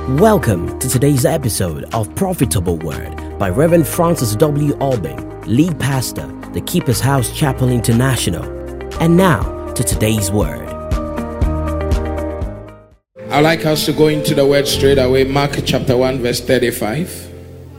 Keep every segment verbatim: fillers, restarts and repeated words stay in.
Welcome to today's episode of Profitable Word by Reverend Francis W. Albing, lead pastor, the Keeper's House Chapel International. And now to today's word. I'd like us to go into the word straight away. Mark chapter one, verse thirty-five.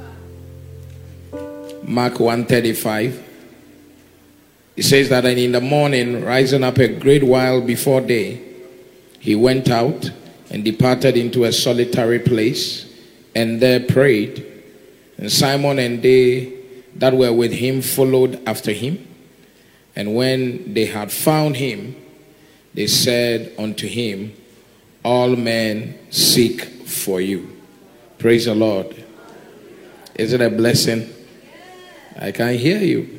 Mark one thirty-five. It says that, and in the morning, rising up a great while before day, he went out and departed into a solitary place, and there prayed. And Simon and they that were with him followed after him. And when they had found him, they said unto him, all men seek for you. Praise the Lord. Is it a blessing? I can't hear you.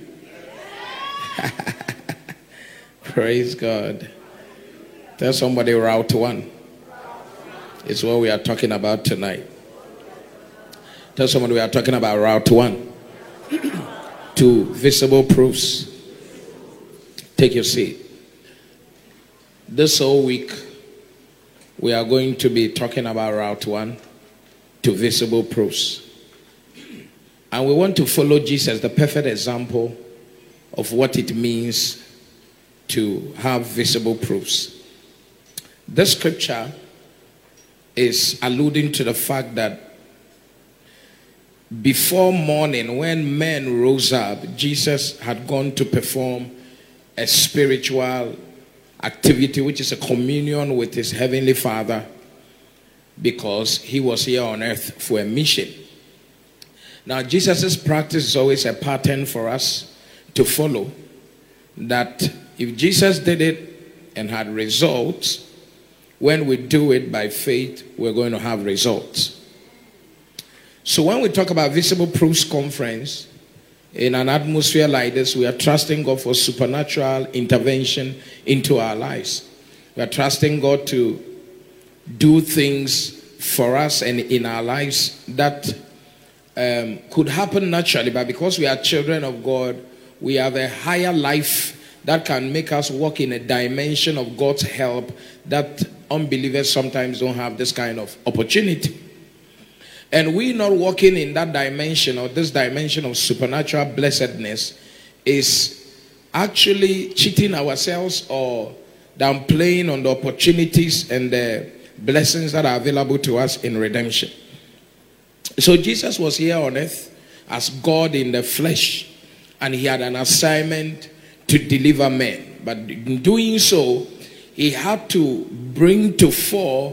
Praise God. Tell somebody route one. It's what we are talking about tonight. Tell somebody we are talking about route one. Two visible proofs. Take your seat. This whole week, we are going to be talking about route one to visible proofs. And we want to follow Jesus, the perfect example of what it means to have visible proofs. This scripture is alluding to the fact that before morning, when men rose up, Jesus had gone to perform a spiritual activity, which is a communion with his heavenly Father, because he was here on earth for a mission. Now, Jesus' practice is always a pattern for us to follow, that if Jesus did it and had results, when we do it by faith, we're going to have results. So when we talk about Visible Proofs Conference, in an atmosphere like this, we are trusting God for supernatural intervention into our lives. We are trusting God to do things for us and in our lives that um, could happen naturally, but because we are children of God, we have a higher life that can make us walk in a dimension of God's help that unbelievers sometimes don't have this kind of opportunity. And we not walking in that dimension or this dimension of supernatural blessedness is actually cheating ourselves or downplaying on the opportunities and the blessings that are available to us in redemption. So Jesus was here on earth as God in the flesh, and he had an assignment to deliver men. But in doing so, he had to bring to fore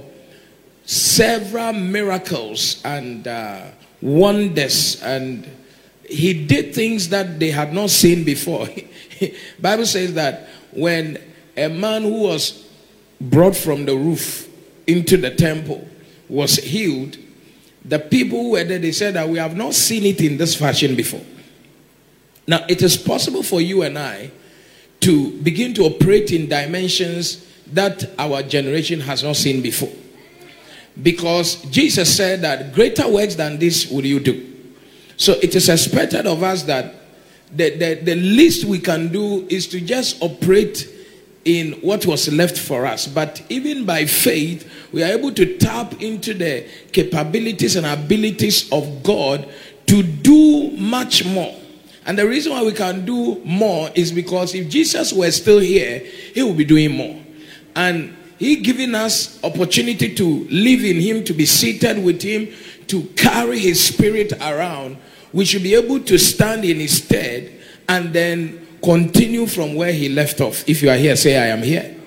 several miracles and uh, wonders, and he did things that they had not seen before. Bible says that when a man who was brought from the roof into the temple was healed, the people who were there, they said that we have not seen it in this fashion before. Now, it is possible for you and I to begin to operate in dimensions that our generation has not seen before. Because Jesus said that greater works than this will you do. So it is expected of us that the, the, the least we can do is to just operate in what was left for us. But even by faith, we are able to tap into the capabilities and abilities of God to do much more. And the reason why we can do more is because if Jesus were still here, he would be doing more. And he giving us opportunity to live in him, to be seated with him, to carry his spirit around. We should be able to stand in his stead and then continue from where he left off. If you are here, say, I am here.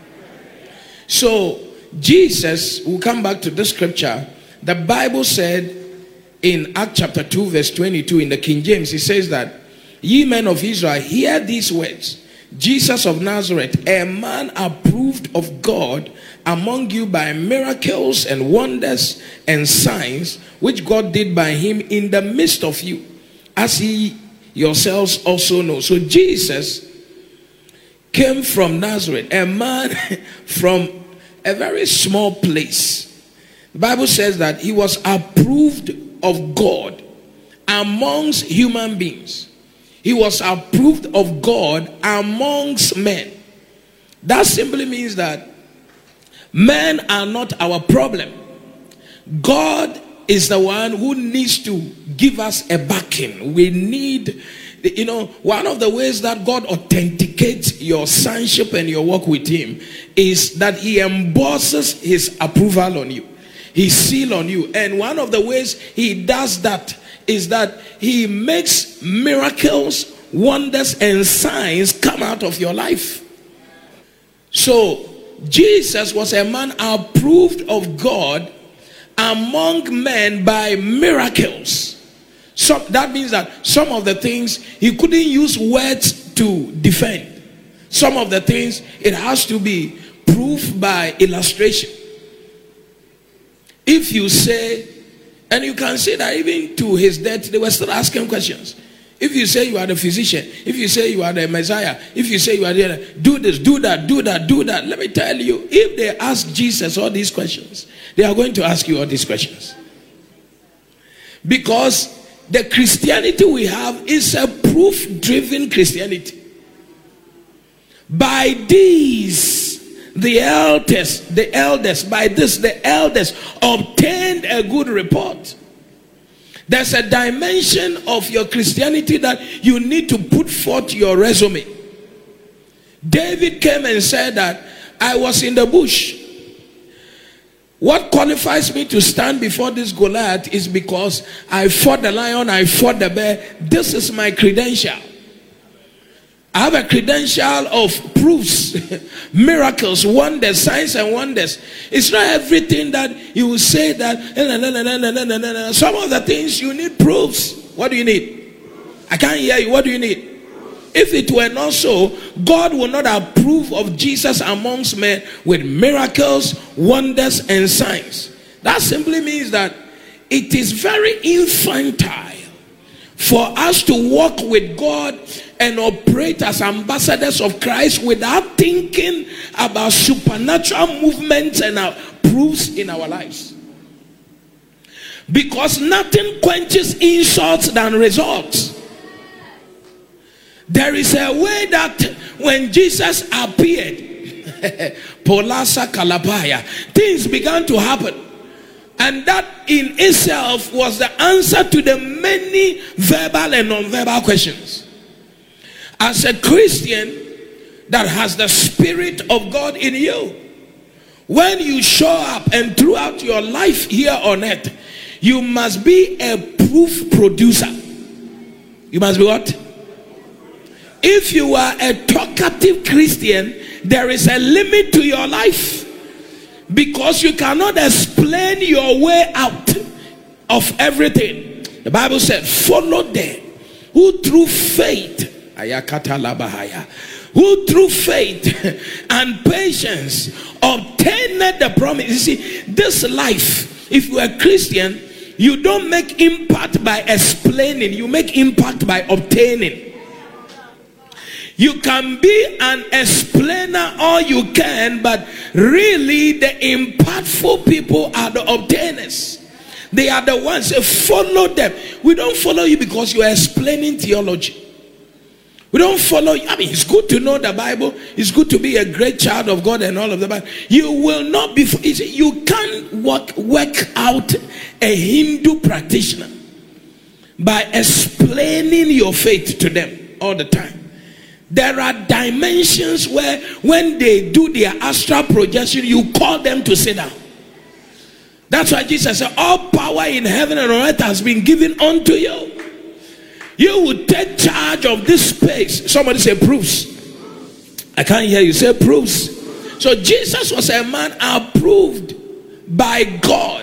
So Jesus, we'll come back to this scripture. The Bible said in Acts chapter two, verse twenty-two, in the King James, it says that, ye men of Israel, hear these words. Jesus of Nazareth, a man approved of God among you by miracles and wonders and signs, which God did by him in the midst of you, as ye yourselves also know. So Jesus came from Nazareth, a man from a very small place. The Bible says that he was approved of God amongst human beings. He was approved of God amongst men. That simply means that men are not our problem. God is the one who needs to give us a backing. We need, you know, one of the ways that God authenticates your sonship and your work with him is that he embosses his approval on you, his seal on you. And one of the ways he does that is that he makes miracles, wonders, and signs come out of your life. So Jesus was a man approved of God among men by miracles. So that means that some of the things he couldn't use words to defend. Some of the things it has to be proved by illustration. If you say, and you can say that even to his death, they were still asking questions. If you say you are the physician, if you say you are the Messiah, if you say you are the, do this, do that, do that, do that. Let me tell you, if they ask Jesus all these questions, they are going to ask you all these questions. Because the Christianity we have is a proof-driven Christianity. By these, the elders, the elders, by this, the elders obtained a good report. There's a dimension of your Christianity that you need to put forth your resume. David came and said that I was in the bush. What qualifies me to stand before this Goliath is because I fought the lion, I fought the bear. This is my credential. I have a credential of proofs, miracles, wonders, signs and wonders. It's not everything that you will say that. Nah, nah, nah, nah, nah, nah, nah, nah. Some of the things you need proofs. What do you need? I can't hear you. What do you need? If it were not so, God will not approve of Jesus amongst men with miracles, wonders, and signs. That simply means that it is very infantile for us to walk with God and operate as ambassadors of Christ without thinking about supernatural movements and our proofs in our lives. Because nothing quenches insults than results. There is a way that when Jesus appeared, Polasa Kalapaya, things began to happen. And that in itself was the answer to the many verbal and non-verbal questions. As a Christian that has the Spirit of God in you, when you show up and throughout your life here on earth, you must be a proof producer. You must be what? If you are a talkative Christian, there is a limit to your life. Because you cannot explain your way out of everything. The Bible said, follow them who through faith, who through faith and patience obtained the promise. You see, this life, if you are a Christian, you don't make impact by explaining, you make impact by obtaining. You can be an explainer all you can, but really the impactful people are the obtainers. They are the ones that follow them. We don't follow you because you are explaining theology. We don't follow you. I mean, it's good to know the Bible. It's good to be a great child of God and all of that. But you will not be, you can't work, work out a Hindu practitioner by explaining your faith to them all the time. There are dimensions where when they do their astral projection, you call them to sit down. That's why Jesus said, all power in heaven and on earth has been given unto you. You will take charge of this space. Somebody say proofs. I can't hear you. Say proofs. So Jesus was a man approved by God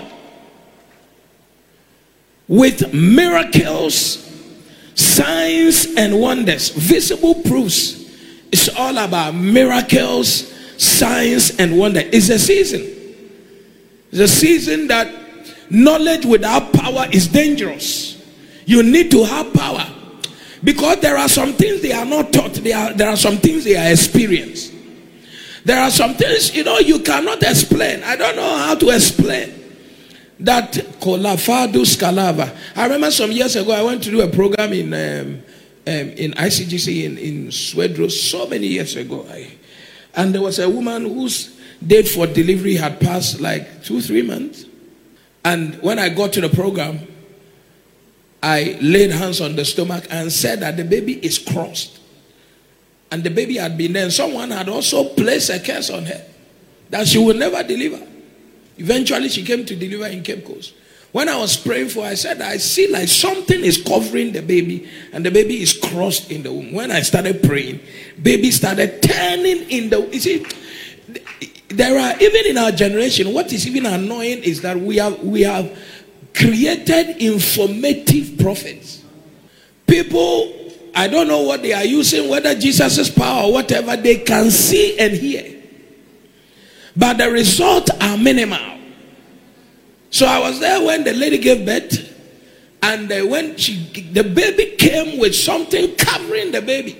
with miracles, signs and wonders, visible proofs. It's all about miracles, signs and wonders. It's a season. It's a season that knowledge without power is dangerous. You need to have power. Because there are some things they are not taught. They are, there are some things they are experienced. There are some things, you know, you cannot explain. I don't know how to explain. That Kolafadus Kalava. I remember some years ago I went to do a program in um, um, in I C G C in, in Swedro so many years ago. I, and there was a woman whose date for delivery had passed like two, three months. And when I got to the program, I laid hands on the stomach and said that the baby is crossed. And the baby had been there. And someone had also placed a curse on her that she would never deliver. Eventually, she came to deliver in Cape Coast. When I was praying for her, I said, I see like something is covering the baby, and the baby is crossed in the womb. When I started praying, baby started turning in the... You see, there are, even in our generation, what is even annoying is that we have, we have created informative prophets. People, I don't know what they are using, whether Jesus' power or whatever, they can see and hear. But the results are minimal. So I was there when the lady gave birth, and uh, when she, the baby came with something covering the baby.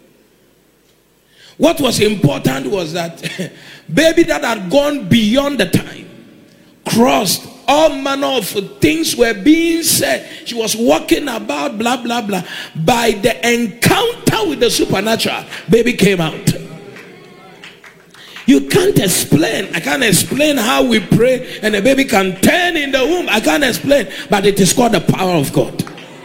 What was important was that baby that had gone beyond the time, crossed, all manner of things were being said. She was walking about, blah, blah, blah. By the encounter with the supernatural, baby came out. You can't explain. I can't explain how we pray and the baby can turn in the womb. I can't explain. But it is called the power of God.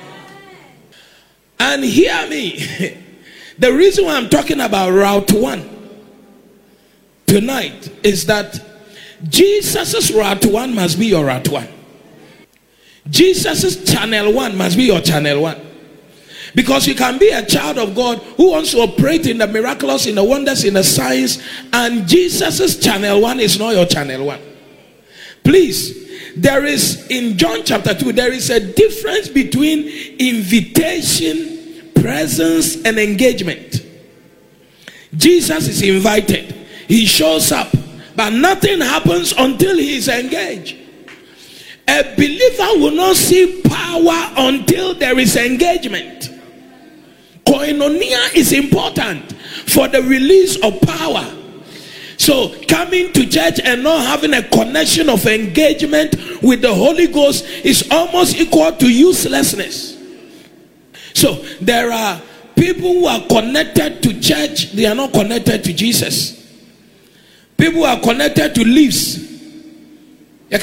And hear me. The reason why I'm talking about Route One tonight is that Jesus' Route One must be your Route One. Jesus' Channel One must be your Channel One. Because you can be a child of God who wants to operate in the miraculous, in the wonders, in the signs, and Jesus' Channel One is not your Channel One. Please, there is, in John chapter two, there is a difference between invitation, presence, and engagement. Jesus is invited. He shows up, but nothing happens until he is engaged. A believer will not see power until there is engagement. Koinonia is important for the release of power. So coming to church and not having a connection of engagement with the Holy Ghost is almost equal to uselessness. So there are people who are connected to church, they are not connected to Jesus. People who are connected to leaves. You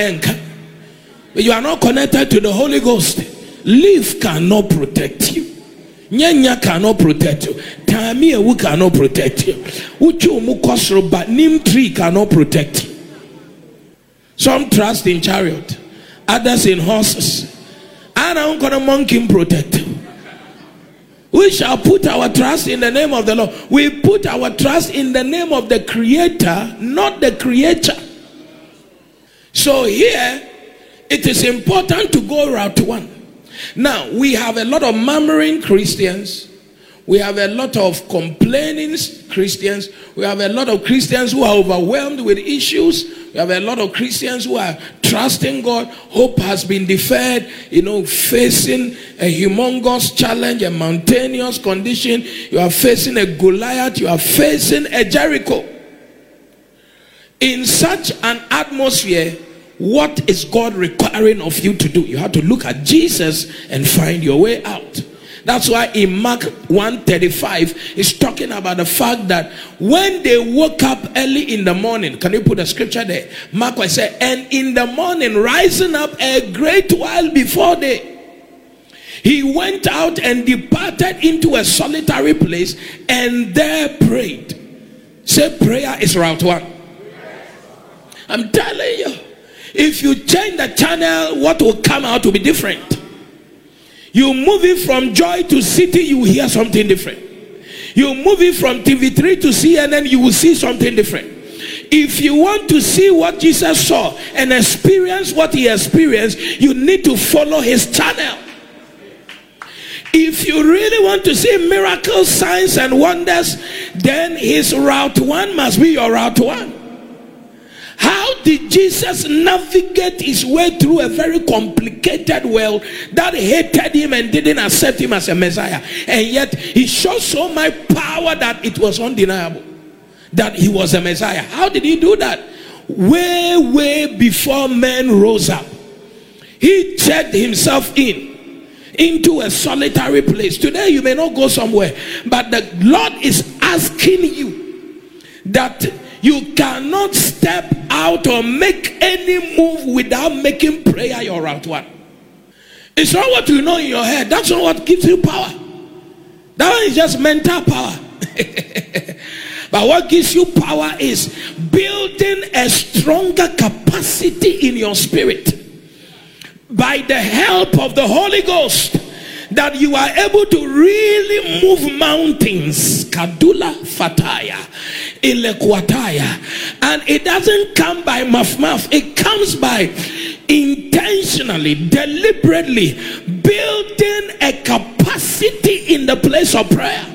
are not connected to the Holy Ghost. Leaf cannot protect you. Nyanya cannot protect you. Tamia cannot protect you. Uchu mukosro but nim tree cannot protect you. Some trust in chariot, others in horses. And I'm gonna monkey protect you. We shall put our trust in the name of the Lord. We put our trust in the name of the Creator, not the creature. So here it is important to go Route One. Now, we have a lot of murmuring Christians. We have a lot of complaining Christians. We have a lot of Christians who are overwhelmed with issues. We have a lot of Christians who are trusting God. Hope has been deferred, you know, facing a humongous challenge, a mountainous condition. You are facing a Goliath. You are facing a Jericho. In such an atmosphere, what is God requiring of you to do? You have to look at Jesus and find your way out. That's why in Mark one thirty-five, it's talking about the fact that when they woke up early in the morning, can you put a scripture there? Mark said, and in the morning, rising up a great while before day, he went out and departed into a solitary place and there prayed. Say, prayer is Route One. I'm telling you. If you change the channel, what will come out will be different. You move it from Joy to City, you will hear something different. You move it from T V three to C N N, you will see something different. If you want to see what Jesus saw and experience what he experienced, you need to follow his channel. If you really want to see miracles, signs, and wonders, then his Route One must be your Route One. How did Jesus navigate his way through a very complicated world that hated him and didn't accept him as a Messiah? And yet he showed so much power that it was undeniable that he was a Messiah. How did he do that? Way, way before men rose up, he checked himself in into a solitary place. Today you may not go somewhere, but the Lord is asking you that You cannot step out or make any move without making prayer your route one. It's not what you know in your head. That's not what gives you power. That one is just mental power. But what gives you power is building a stronger capacity in your spirit by the help of the Holy Ghost, that you are able to really move mountains. Kadula Fataya, Ilekwataya. And it doesn't come by muff muff. It comes by intentionally, deliberately building a capacity in the place of prayer.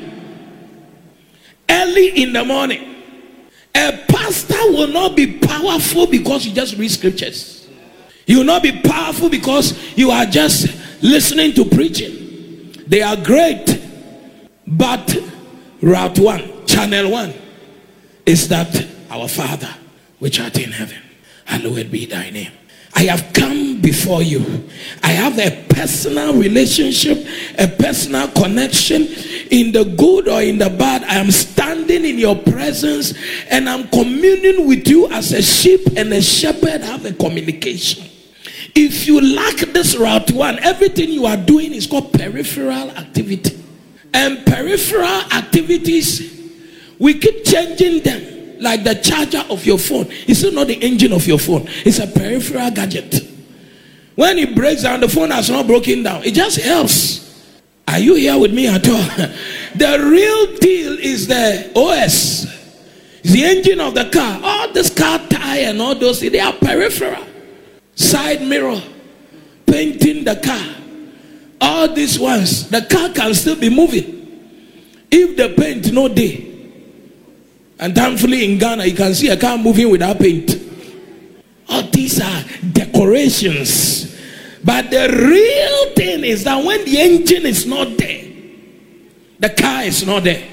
Early in the morning. A pastor will not be powerful because you just read scriptures. You will not be powerful because you are just listening to preaching. They are great, but route one, channel one, is that our Father which art in heaven, hallowed be thy name. I have come before you. I have a personal relationship, a personal connection. In the good or in the bad, I am standing in your presence and I'm communing with you as a sheep and a shepherd have a communication. If you lack this route one, everything you are doing is called peripheral activity. And peripheral activities, we keep changing them. Like the charger of your phone. It's still not the engine of your phone. It's a peripheral gadget. When it breaks down, the phone has not broken down. It just helps. Are you here with me at all? The real deal is the O S. It's the engine of the car. All this car tire and all those, they are peripheral. Side mirror. Painting the car. All these ones. The car can still be moving. If the paint no day. And thankfully in Ghana, you can see a car moving without paint. All these are decorations. But the real thing is that when the engine is not there, the car is not there.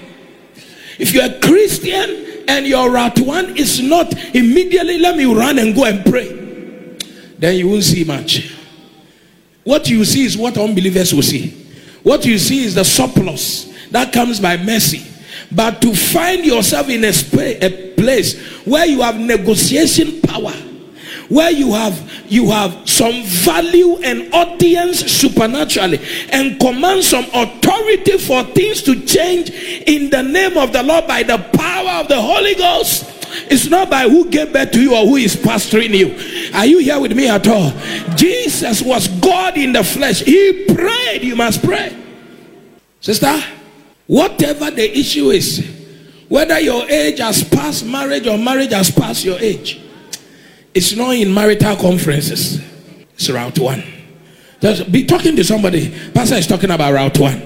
If you're a Christian and your route one is not immediately, let me run and go and pray, then you won't see much. What you see is what unbelievers will see. What you see is the surplus that comes by mercy. But to find yourself in a, sp- a place where you have negotiation power, where you have you have some value and audience supernaturally, and command some authority for things to change in the name of the Lord by the power of the Holy Ghost. It's not by who gave birth to you or who is pastoring you. Are you here with me at all? Jesus was God in the flesh. He prayed. You must pray. Sister, whatever the issue is, whether your age has passed marriage or marriage has passed your age, it's not in marital conferences. It's route one. Just be talking to somebody. Pastor is talking about route one.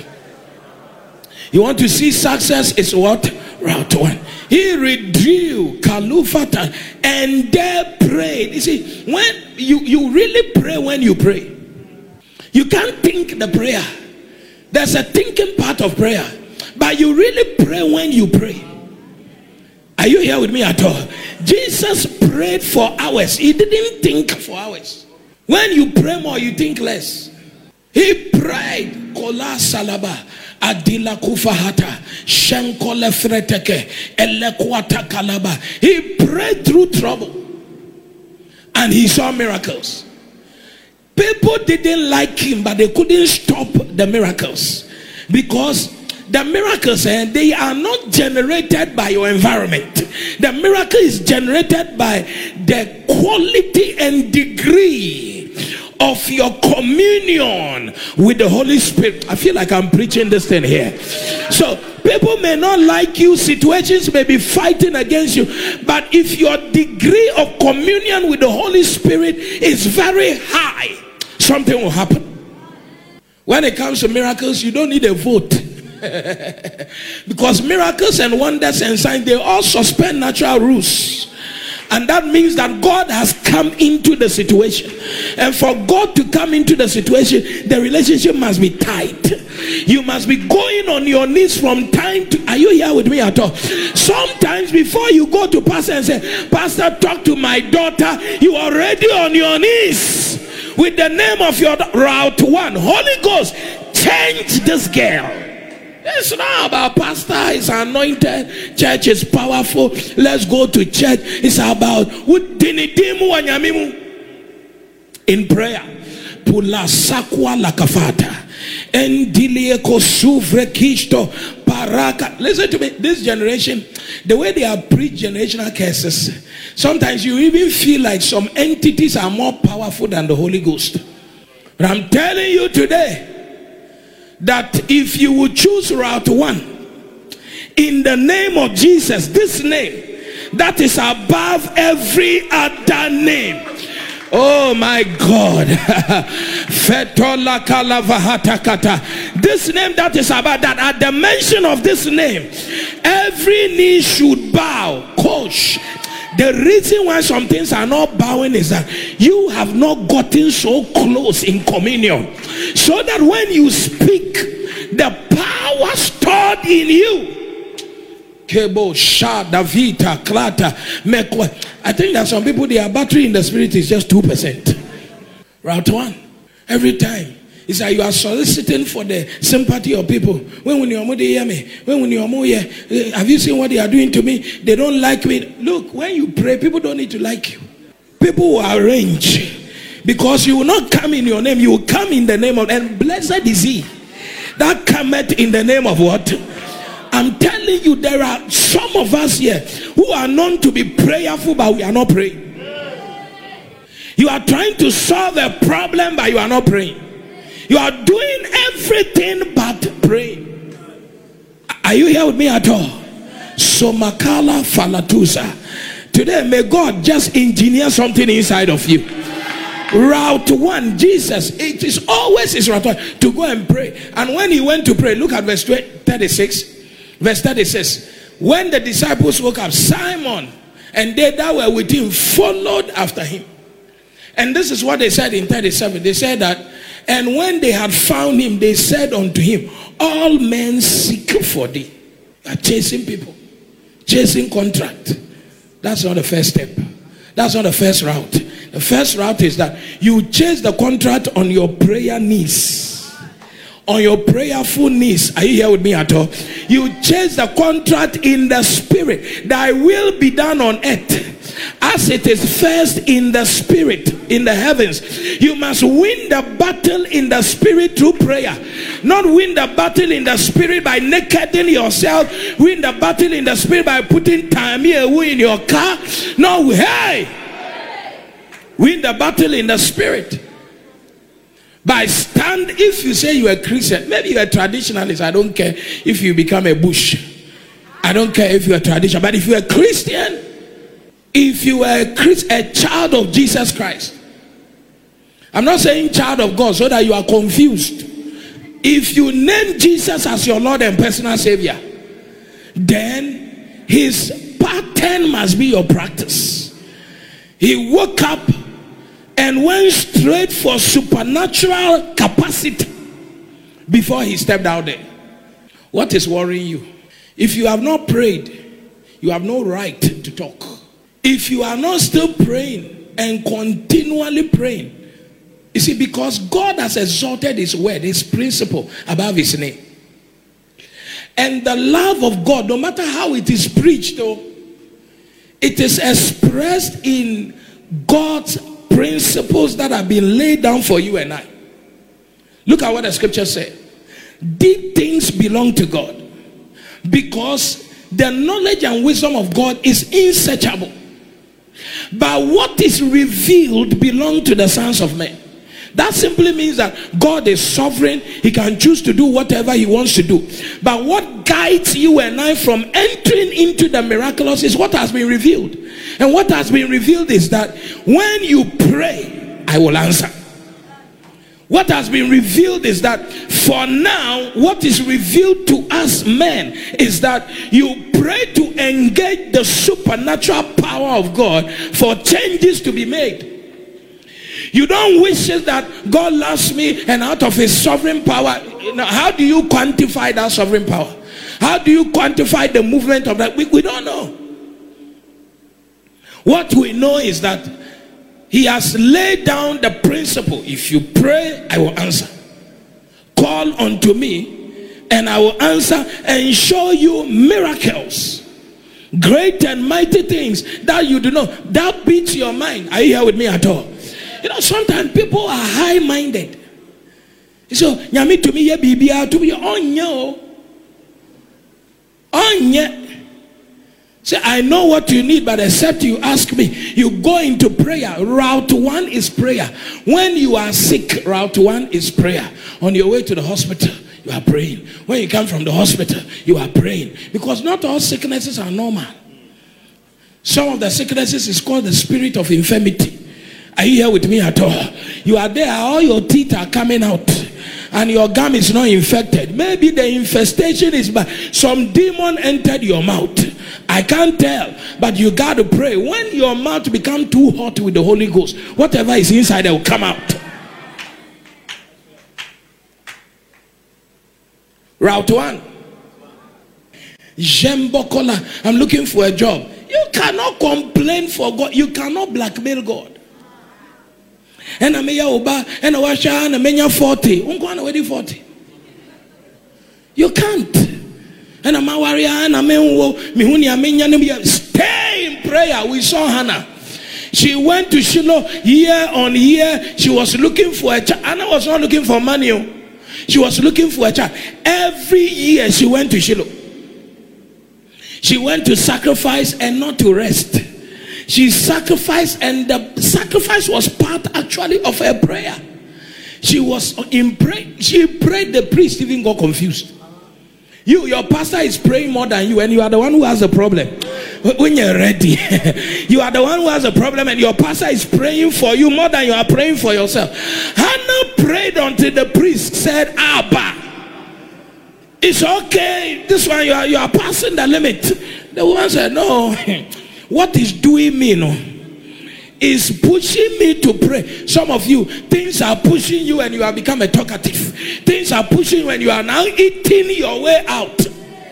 You want to see success? It's what? Route one. He withdrew Kalufata and there prayed. You see, when you, you really pray when you pray, you can't think the prayer. There's a thinking part of prayer, but you really pray when you pray. Are you here with me at all? Jesus prayed for hours. He didn't think for hours. When you pray more, you think less. He prayed. Kola salaba adila kufahata shenkole freteke elekwata kalaba. He prayed through trouble, and he saw miracles. People didn't like him, but they couldn't stop the miracles, because the miracles, eh, they are not generated by your environment. The miracle is generated by the quality and degree of your communion with the Holy Spirit. I feel like I'm preaching this thing here. So people may not like you, situations may be fighting against you, but if your degree of communion with the Holy Spirit is very high, something will happen. When it comes to miracles, you don't need a vote. Because miracles and wonders and signs, they all suspend natural rules. And that means that God has come into the situation. And for God to come into the situation, the relationship must be tight. You must be going on your knees from time to... Are you here with me at all? Sometimes before you go to pastor and say, Pastor, talk to my daughter, you are already on your knees with the name of your route one. Holy Ghost, change this girl. It's not about pastor, it's anointed, church is powerful, let's go to church. It's about in prayer. Pula sakwa lakafata. Endilieko suvre kisto paraka. Listen to me, this generation, the way they have preached generational curses, sometimes you even feel like some entities are more powerful than the Holy Ghost. But I'm telling you today that if you would choose route one, in the name of Jesus, this name that is above every other name. Oh my God. This name that is about that, at the mention of this name, every knee should bow. Coach, the reason why some things are not bowing is that you have not gotten so close in communion, so that when you speak, the power stored in you. Kebo, Sha, Davita, Klata, Mekwa. I think that some people, their battery in the spirit is just two percent. Route one. Every time. It's like you are soliciting for the sympathy of people. When when you hear me, when when you hear, have you seen what they are doing to me? They don't like me. Look, when you pray, people don't need to like you. People will arrange, because you will not come in your name, you will come in the name of, and blessed is he that cometh in the name of what? I'm telling you, there are some of us here who are known to be prayerful, but we are not praying. You are trying to solve a problem, but you are not praying. You are doing everything but praying. Are you here with me at all? So Makala Falatusa. Today, may God just engineer something inside of you. Route one, Jesus, it is always his route one to go and pray. And when he went to pray, look at verse thirty-six. Verse thirty-six. When the disciples woke up, Simon and they that were with him followed after him. And this is what they said in thirty-seven. They said that, and when they had found him, they said unto him, all men seek for thee. You are chasing people, chasing contract. That's not the first step. That's not the first route. The first route is that you chase the contract on your prayer knees. On your prayerful knees. Are you here with me at all? You chase the contract in the spirit. Thy will be done on earth as it is first in the spirit, in the heavens. You must win the battle in the spirit through prayer. Not win the battle in the spirit by nakeding yourself. Win the battle in the spirit by putting time here in your car. No, hey! Win the battle in the spirit by stand. If you say you are a Christian, maybe you are a traditionalist, I don't care if you become a bush, I don't care if you are traditional, but if you are a Christian, if you are a, Christ, a child of Jesus Christ, I'm not saying child of God so that you are confused. If you name Jesus as your Lord and personal Savior, then his pattern must be your practice. He woke up and went straight for supernatural capacity before he stepped out there. What is worrying you? If you have not prayed, you have no right to talk. If you are not still praying and continually praying, you see, because God has exalted his word, his principle above his name. And the love of God, no matter how it is preached, though, it is expressed in God's principles that have been laid down for you and I. Look at what the scripture said. Deep things belong to God, because the knowledge and wisdom of God is unsearchable. But what is revealed belongs to the sons of men. That simply means that God is sovereign. He can choose to do whatever he wants to do. But what guides you and I from entering into the miraculous is what has been revealed. And what has been revealed is that when you pray, I will answer. What has been revealed is that for now, what is revealed to us men is that you pray to engage the supernatural power of God for changes to be made. You don't wish that God loves me and out of his sovereign power. How do you quantify that sovereign power? How do you quantify the movement of that? We, we don't know. What we know is that he has laid down the principle. If you pray, I will answer. Call unto me and I will answer and show you miracles, great and mighty things that you do not. That beats your mind. Are you here with me at all? You know, sometimes people are high-minded. So, nyami to me ye bibia to me onye onye. Say, I know what you need, but except you ask me, you go into prayer. Route one is prayer. When you are sick, route one is prayer. On your way to the hospital, you are praying. When you come from the hospital, you are praying. Because not all sicknesses are normal. Some of the sicknesses is called the spirit of infirmity. Are you here with me at all? You are there, all your teeth are coming out, and your gum is not infected. Maybe the infestation is bad. Some demon entered your mouth. I can't tell, but you got to pray. When your mouth becomes too hot with the Holy Ghost, whatever is inside, it will come out. Route one. Jembokola, I'm looking for a job. You cannot complain for God. You cannot blackmail God. And I'm oba and I was and I'm forty. I'm forty. You can't. And I'm a warrior and I'm a stay in prayer. We saw Hannah. She went to Shiloh year on year. She was looking for a child. Hannah was not looking for money. She was looking for a child. Every year she went to Shiloh. She went to sacrifice and not to rest. She sacrificed, and the sacrifice was part actually of her prayer. She was in prayer. She prayed, the priest even got confused. You, your pastor is praying more than you, and you are the one who has a problem. When you're ready, you are the one who has a problem, and your pastor is praying for you more than you are praying for yourself. Hannah prayed until the priest said, Abba, it's okay. This one, you are, you are passing the limit. The woman said, no. What is doing me, no, is pushing me to pray. Some of you, things are pushing you and you have become a talkative. Things are pushing you and you are now eating your way out.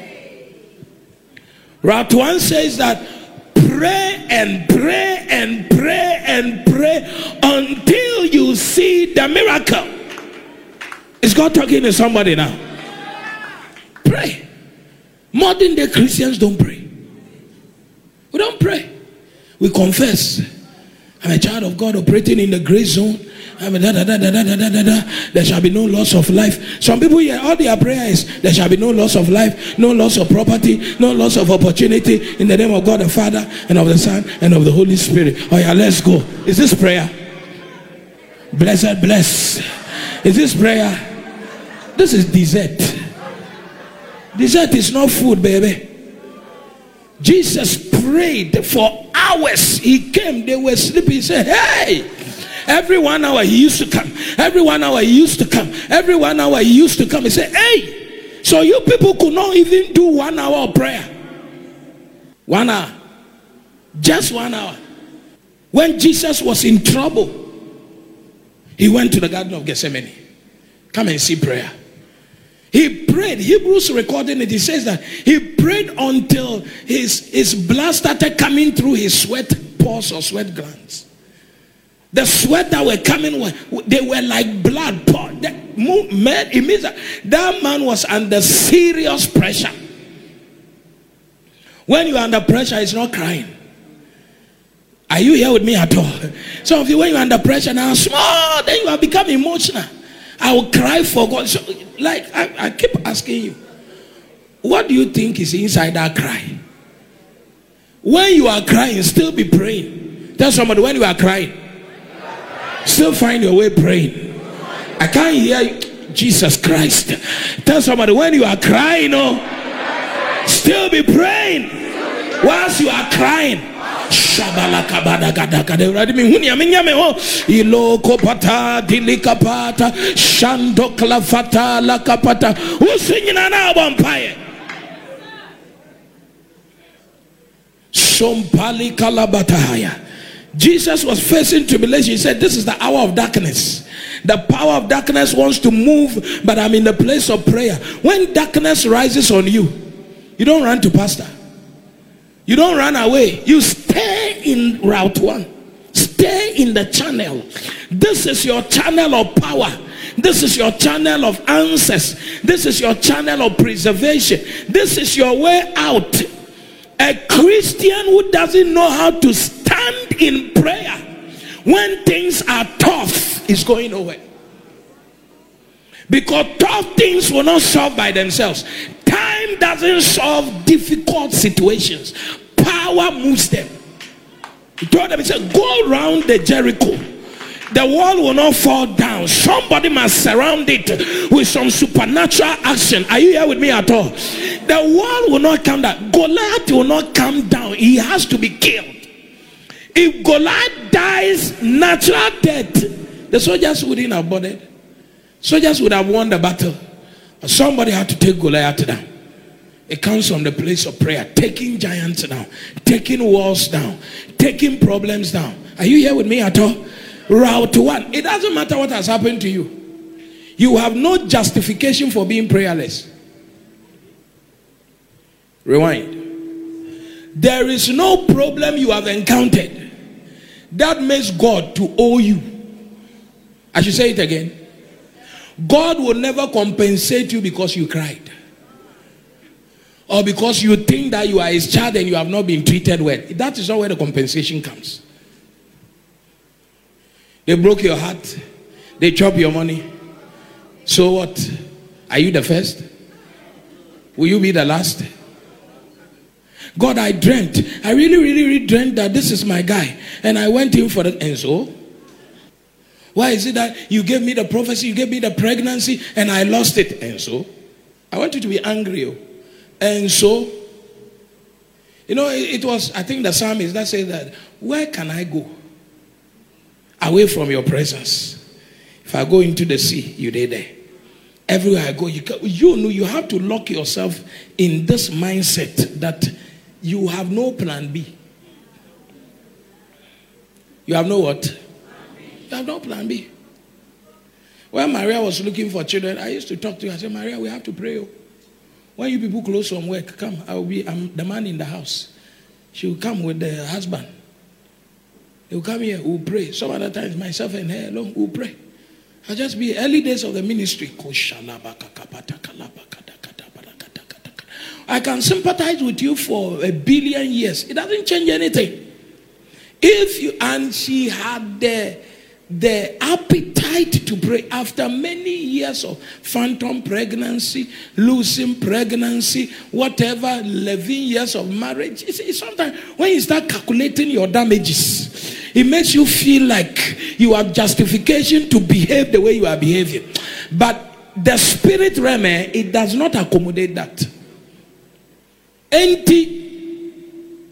Route one says that pray and pray and pray and pray until you see the miracle. Is God talking to somebody now? Pray. Modern day Christians don't pray. We don't pray. We confess. I'm a child of God operating in the gray zone. I'm a da, da, da, da, da, da, da, da. There shall be no loss of life. Some people here, all their prayer is there shall be no loss of life, no loss of property, no loss of opportunity, in the name of God the Father and of the Son and of the Holy Spirit. Oh yeah, let's go. Is this prayer? Blessed bless. Is this prayer? This is dessert. Dessert is not food, baby. Jesus prayed for hours. He came, they were sleeping. He said, hey, every one hour he used to come. Every one hour he used to come. Every one hour he used to come. He said, hey, so you people could not even do one hour of prayer. One hour. Just one hour. When Jesus was in trouble, he went to the Garden of Gethsemane. Come and see prayer. He prayed. Hebrews recording it. He says that he prayed until his, his blood started coming through his sweat pores or sweat glands. The sweat that were coming, they were like blood. That man, it means that, that man was under serious pressure. When you are under pressure, it's not crying. Are you here with me at all? Some of you, when you are under pressure now, small, then you have become emotional. I will cry for God. So, like, I, I keep asking you, what do you think is inside that cry? When you are crying, still be praying. Tell somebody, when you are crying, still find your way praying. I can't hear you. Jesus Christ. Tell somebody, when you are crying, oh, still be praying. Whilst you are crying, Shabala kabada gada gada uradi mihunya minyame ho ilo kopata dilikapata shando klafata lakapata usinyina na wampaye sompali kalabataya. Jesus was facing tribulation. He said, this is the hour of darkness. The power of darkness wants to move, but I'm in the place of prayer. When darkness rises on you, you don't run to pastor. You don't run away. You stay in route one. Stay in the channel. This is your channel of power. This is your channel of answers. This is your channel of preservation. This is your way out. A Christian who doesn't know how to stand in prayer when things are tough is going nowhere. Because tough things will not solve by themselves. Time doesn't solve difficult situations. Power moves them. He told them, he said, go around the Jericho. The wall will not fall down. Somebody must surround it with some supernatural action. Are you here with me at all? The wall will not come down. Goliath will not come down. He has to be killed. If Goliath dies natural death, the soldiers wouldn't have bothered. Soldiers would have won the battle. But somebody had to take Goliath down. It comes from the place of prayer. Taking giants down. Taking walls down. Taking problems down. Are you here with me at all? Route one. It doesn't matter what has happened to you. You have no justification for being prayerless. Rewind. There is no problem you have encountered that makes God to owe you. I should say it again. God will never compensate you because you cried. Or because you think that you are his child and you have not been treated well. That is not where the compensation comes. They broke your heart. They chop your money. So what? Are you the first? Will you be the last? God, I dreamt. I really, really, really dreamt that this is my guy. And I went in for it. And so? Why is it that you gave me the prophecy, you gave me the pregnancy, and I lost it? And so? I want you to be angry. And so? You know, it was, I think the psalmist that said that, where can I go? Away from your presence. If I go into the sea, you're there. Everywhere I go, you can, you know you have to lock yourself in this mindset that you have no plan B. You have no what? You have no plan B. When Maria was looking for children, I used to talk to her. I said, Maria, we have to pray. When you people close from work, come. I will be I'm the man in the house. She will come with the husband. They will come here, we'll pray. Some other times, myself and her alone, we'll pray. I'll just be early days of the ministry. I can sympathize with you for a billion years. It doesn't change anything. If you, and she had the, the appetite to pray after many years of phantom pregnancy, losing pregnancy, whatever, eleven years of marriage. It's, it's sometimes when you start calculating your damages, it makes you feel like you have justification to behave the way you are behaving. But the spirit realm, it does not accommodate that. Empty.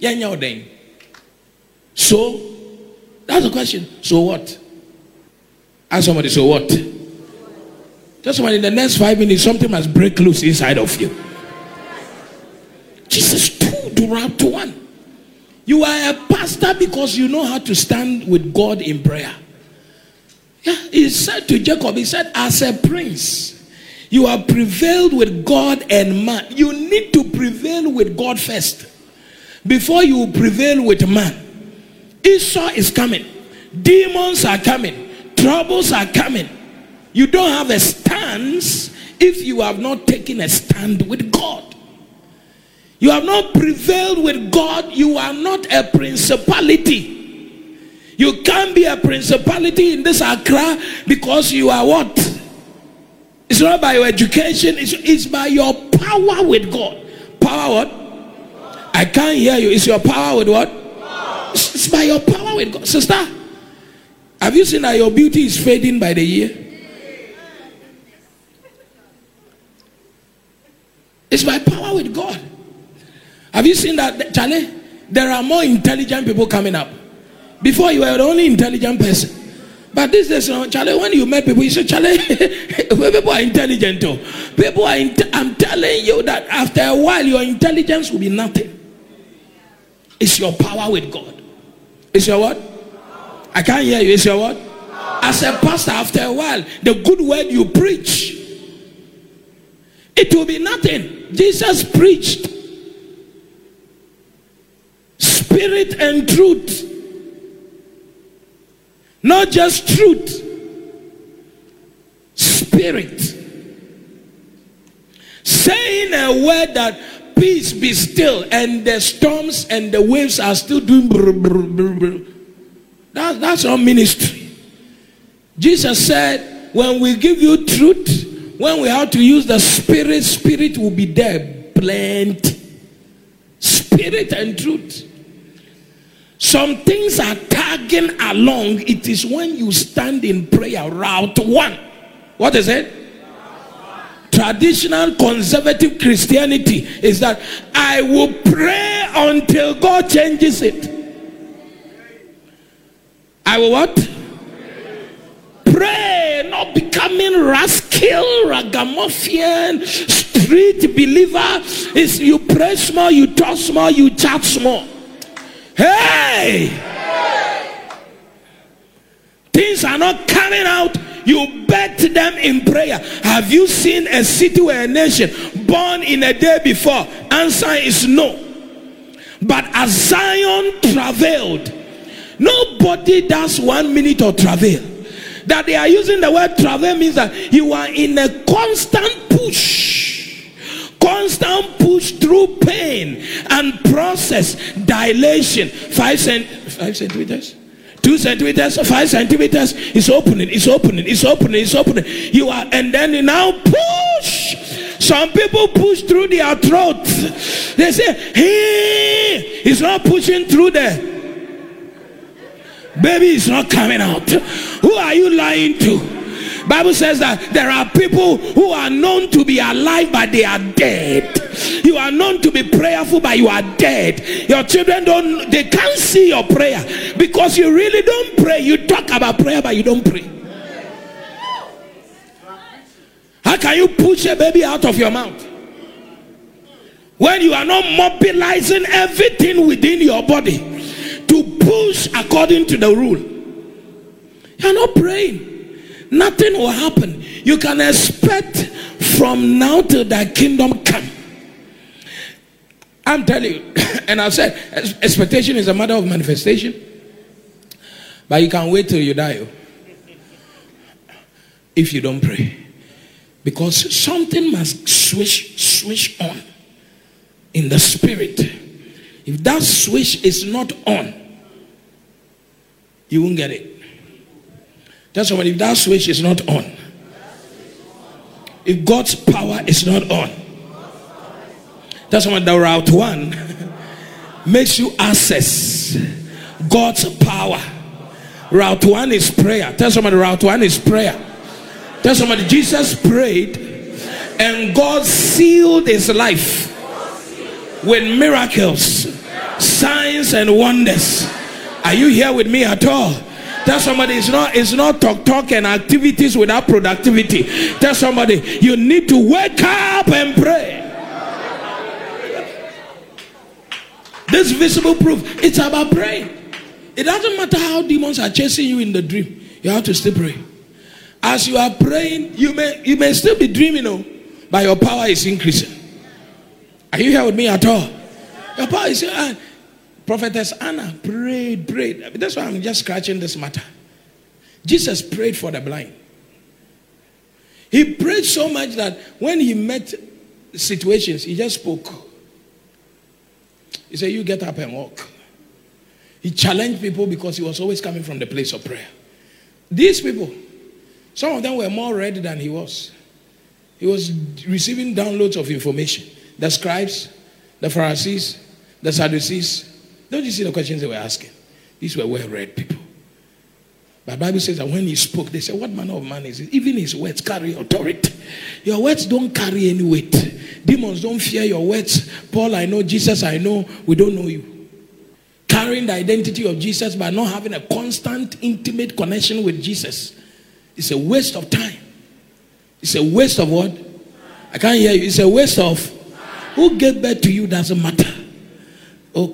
So, that's the question. So what? Ask somebody, so what? Tell somebody in the next five minutes, something must break loose inside of you. Jesus, two, do round to one. You are a pastor because you know how to stand with God in prayer. Yeah, he said to Jacob, he said, as a prince, you have prevailed with God and man. You need to prevail with God first before you prevail with man. Esau is coming. Demons are coming. Troubles are coming. You don't have a stance if you have not taken a stand with God. You have not prevailed with God. You are not a principality. You can't be a principality in this Accra because you are what? It's not by your education. It's, it's by your power with God. Power what? I can't hear you. It's your power with what? It's, it's by your power with God. Sister, have you seen that your beauty is fading by the year? It's by power with God. Have you seen that, Charlie? There are more intelligent people coming up. Before, you were the only intelligent person. But this is, Charlie, when you met people, you say, Charlie, people are intelligent too. People are, I'm telling you that after a while, your intelligence will be nothing. It's your power with God. It's your what? I can't hear you. It's your what? As a pastor, after a while, the good word you preach, it will be nothing. Jesus preached spirit and truth. Not just truth. spirit. Saying a word that peace be still, and the storms and the waves are still doing brr, brr, brr, brr. That, that's our ministry. Jesus said, when we give you truth, when we have to use the spirit, spirit will be there. Plenty. Spirit and truth. Some things are tagging along. It is when you stand in prayer. Route one. What is it? Traditional conservative Christianity is that I will pray until God changes it. I will what? Pray, not becoming rascal, ragamuffin, street believer. Is you pray small, you talk small, you chat small. Hey! Things are not coming out. You bet them in prayer. Have you seen a city or a nation born in a day before? Answer is no. But as Zion travailed, nobody does one minute of travail. That they are using the word travail means that you are in a constant push. Constant push through pain and process, dilation. Five, cent five centimeters? Two centimeters, five centimeters, it's opening, it's opening, it's opening, it's opening. You are, and then you now push. Some people push through their throat. They say, hey, it's not pushing through there. Baby, it's not coming out. Who are you lying to? Bible says that there are people who are known to be alive, but they are dead. You are known to be prayerful, but you are dead. Your children don't, they can't see your prayer because you really don't pray. You talk about prayer, but you don't pray. How can you push a baby out of your mouth when you are not mobilizing everything within your body to push according to the rule? You are not praying. Nothing will happen. You can expect from now till thy kingdom come. I'm telling you, and I've said expectation is a matter of manifestation, but you can wait till you die if you don't pray, because something must switch switch on in the spirit. If that switch is not on, you won't get it. Tell somebody, if that switch is not on, if God's power is not on, tell somebody, the route one makes you access God's power. Route one is prayer. Tell somebody, route one is prayer. Tell somebody, Jesus prayed and God sealed his life with miracles, signs and wonders. Are you here with me at all? Tell somebody, it's not, it's not talk talk and activities without productivity. Tell somebody, you need to wake up and pray. This visible proof, it's about praying. It doesn't matter how demons are chasing you in the dream. You have to still pray. As you are praying, you may you may still be dreaming, oh, but your power is increasing. Are you here with me at all? Your power is uh, Prophetess Anna prayed, prayed. That's why I'm just scratching this matter. Jesus prayed for the blind. He prayed so much that when he met situations, he just spoke. He said, you get up and walk. He challenged people because he was always coming from the place of prayer. These people, some of them were more read than he was. He was receiving downloads of information. The scribes, the Pharisees, the Sadducees. Don't you see the questions they were asking? These were well-read people. But the Bible says that when he spoke, they said, what manner of man is it? Even his words carry authority. Your words don't carry any weight. Demons don't fear your words. Paul, I know. Jesus, I know. We don't know you. Carrying the identity of Jesus but not having a constant, intimate connection with Jesus, it's a waste of time. It's a waste of what? I can't hear you. It's a waste of. Who gave birth to you doesn't matter. Who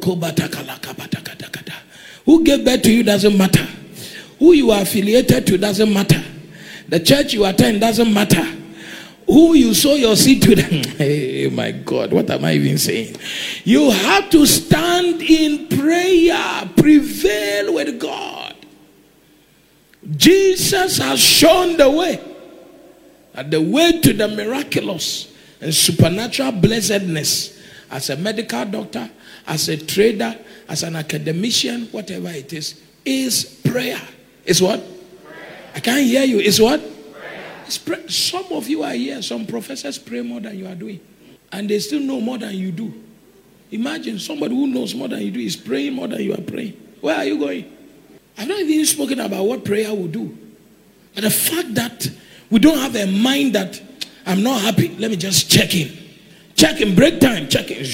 gave birth to you doesn't matter. Who you are affiliated to doesn't matter. The church you attend doesn't matter. Who you sow your seed to. Hey, my God, what am I even saying? You have to stand in prayer, prevail with God. Jesus has shown the way. That the way to the miraculous and supernatural blessedness, as a medical doctor, as a trader, as an academician, whatever it is, is prayer. Is what? Prayer. I can't hear you. Is what? Prayer. It's pray- Some of you are here. Some professors pray more than you are doing. And they still know more than you do. Imagine somebody who knows more than you do is praying more than you are praying. Where are you going? I've not even spoken about what prayer will do. But the fact that we don't have a mind that I'm not happy, let me just check in. Check in, break time, check in.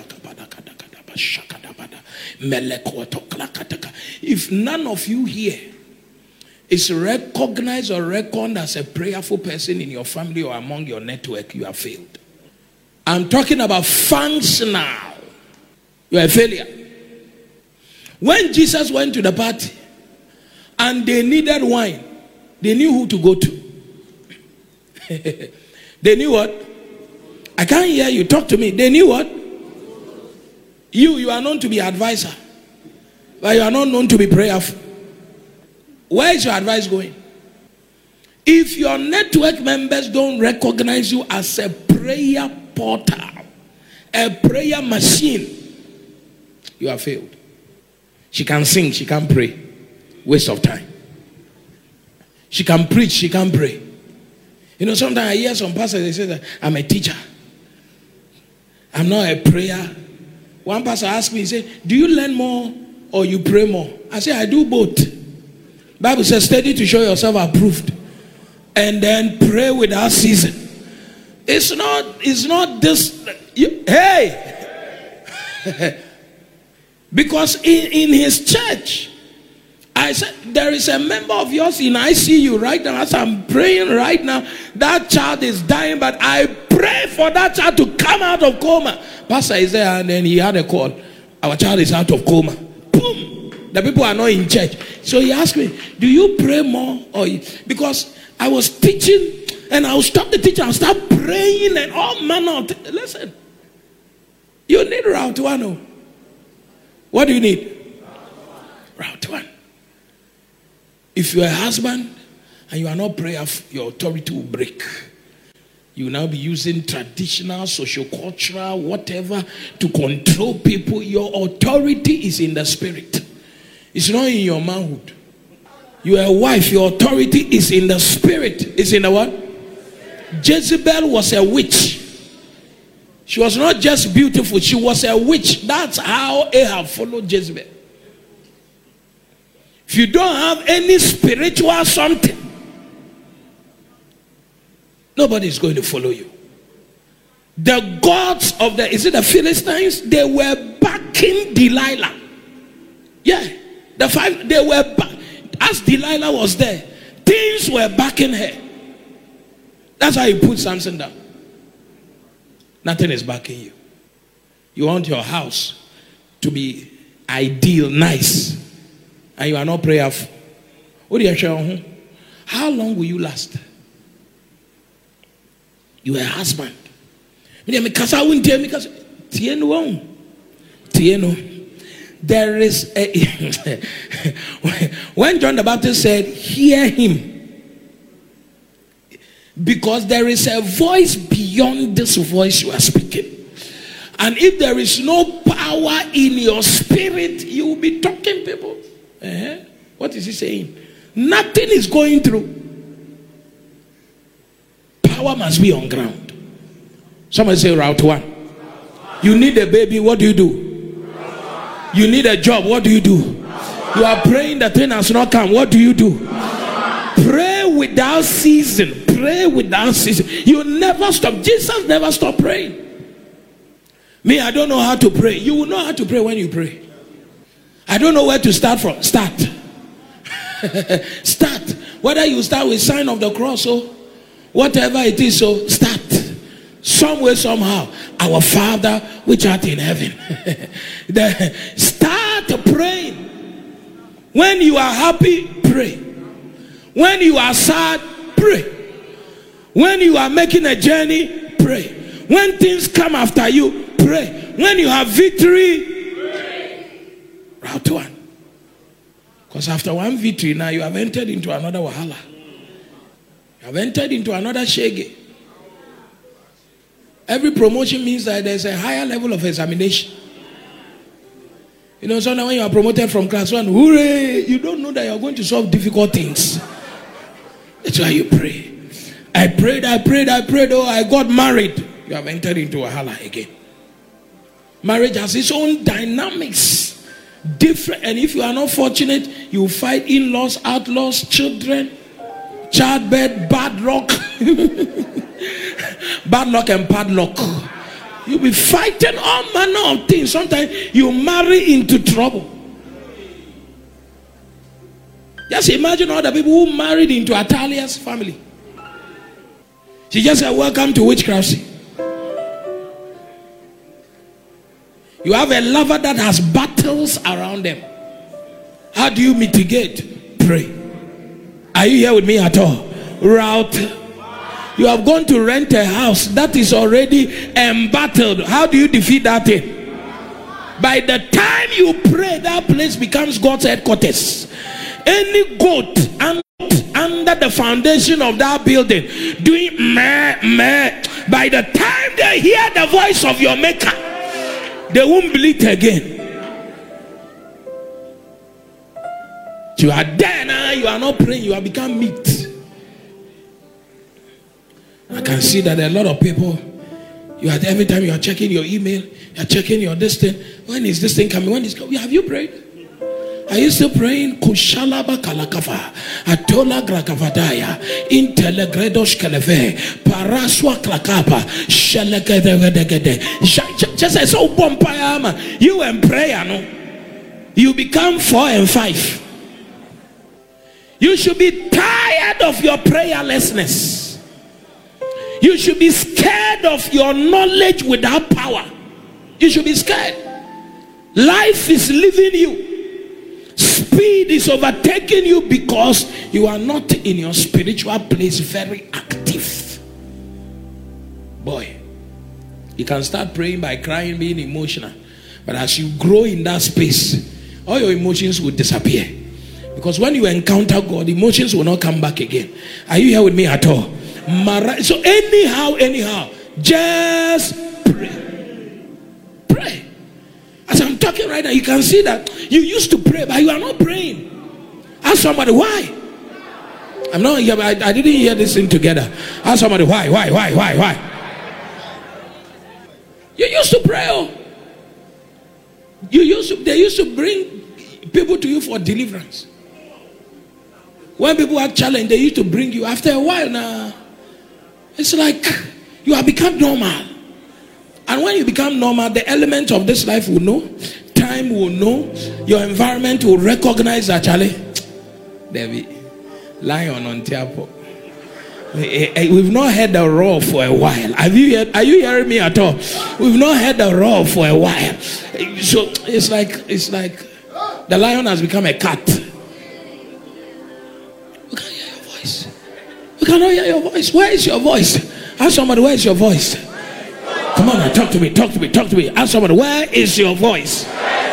If none of you here is recognized or reckoned as a prayerful person in your family or among your network, you have failed. I'm talking about functional. You are a failure. When Jesus went to the party and they needed wine, they knew who to go to. They knew what? I can't hear you. Talk to me. They knew what? You, you are known to be advisor, but you are not known to be prayerful. Where is your advice going? If your network members don't recognize you as a prayer portal, a prayer machine, you have failed. She can sing, she can pray. Waste of time. She can preach, she can pray. You know, sometimes I hear some pastors, they say that I'm a teacher. I'm not a prayer. One pastor asked me, he said, do you learn more or you pray more? I say, I do both. Bible says, study to show yourself approved. And then pray without ceasing. It's not, it's not this, you, hey! Because in, in his church, I said, there is a member of yours in I C U right now. As I'm praying right now, that child is dying, but I pray for that child to come out of coma. Pastor is there, and then he had a call. Our child is out of coma. Boom! The people are not in church. So he asked me, do you pray more? Or you? Because I was teaching, and I'll stop the teacher, I'll start praying, and all manner of th- Listen, you need route one. Oh. What do you need? Route one. If you're a husband and you are not prayerful, your authority will break. You will now be using traditional, socio-cultural, whatever to control people. Your authority is in the spirit. It's not in your manhood. You are a wife, your authority is in the spirit. It's in the what? Jezebel was a witch. She was not just beautiful, she was a witch. That's how Ahab followed Jezebel. If you don't have any spiritual something, nobody is going to follow you. The gods of the, is it the Philistines? They were backing Delilah. Yeah. The five, they were, back, as Delilah was there, things were backing her. That's how you put Samson down. Nothing is backing you. You want your house to be ideal, nice, and you are not prayerful. What do you show? How long will you last? You are a husband. There is a when John the Baptist said, hear him, because there is a voice beyond this voice you are speaking. And if there is no power in your spirit, you will be talking people. Uh-huh. What is he saying? Nothing is going through. Power must be on ground. Somebody say route one. You need a baby, what do you do? You need a job, what do you do? You are praying, the thing has not come, what do you do? Pray without ceasing. Pray without ceasing. You never stop. Jesus never stopped praying. Me, I don't know how to pray. You will know how to pray when you pray. I don't know where to start from. Start. Start. Whether you start with sign of the cross or whatever it is, so start. Somewhere, somehow. Our Father which art in heaven. The, start praying. When you are happy, pray. When you are sad, pray. When you are making a journey, pray. When things come after you, pray. When you have victory, pray. Route one. Because after one victory, now you have entered into another wahala. I've entered into another shege. Every promotion means that there's a higher level of examination. You know, so now when you are promoted from class one, hooray, you don't know that you're going to solve difficult things. That's why you pray. I prayed, I prayed, I prayed, oh, I got married. You have entered into a hala again. Marriage has its own dynamics. Different. And if you are not fortunate, you fight in-laws, outlaws, children, childbirth, bad luck. Bad luck and padlock. You'll be fighting all manner of things. Sometimes you marry into trouble. Just imagine all the people who married into Atalia's family. She just said, welcome to witchcraft. You have a lover that has battles around them. How do you mitigate? Pray. Are you here with me at all? Route. You have gone to rent a house that is already embattled. How do you defeat that thing? By the time you pray, that place becomes God's headquarters. Any goat under the foundation of that building doing meh, meh, by the time they hear the voice of your maker, they won't bleat again. You are there now, you are not praying, you have become meat. I can see that there are a lot of people, you are every time you are checking your email, you are checking your this thing. When is this thing coming? When is coming? Have you prayed? Are you still praying? Kushalaba kalakava, atola grakavadaya, intelegredos keleve, paraswa klakapa, shalakadegede. Just as so bompayama, you and prayer, no? You become four and five. You should be tired of your prayerlessness. You should be scared of your knowledge without power. You should be scared. Life is leaving you. Speed is overtaking you because you are not in your spiritual place very active. Boy, you can start praying by crying, being emotional. But as you grow in that space, all your emotions will disappear. Because when you encounter God, emotions will not come back again. Are you here with me at all? So anyhow, anyhow, just pray. Pray. As I'm talking right now, you can see that you used to pray, but you are not praying. Ask somebody why. I'm not here, but I, I didn't hear this thing together. Ask somebody why, why, why, why, why. You used to pray. Oh. You used to, they used to bring people to you for deliverance. When people are challenged, they used to bring you. After a while now, it's like you have become normal. And when you become normal, the elements of this life will know. Time will know. Your environment will recognize that, Charlie. David, lion on Tiapo. We've not heard the roar for a while. Have you heard, are you hearing me at all? We've not heard the roar for a while. So it's like it's like the lion has become a cat. We can't hear your voice. We cannot hear your voice. Where is your voice? Ask somebody, where is your voice? Come on, talk to me, talk to me, talk to me. Ask somebody, where is your voice?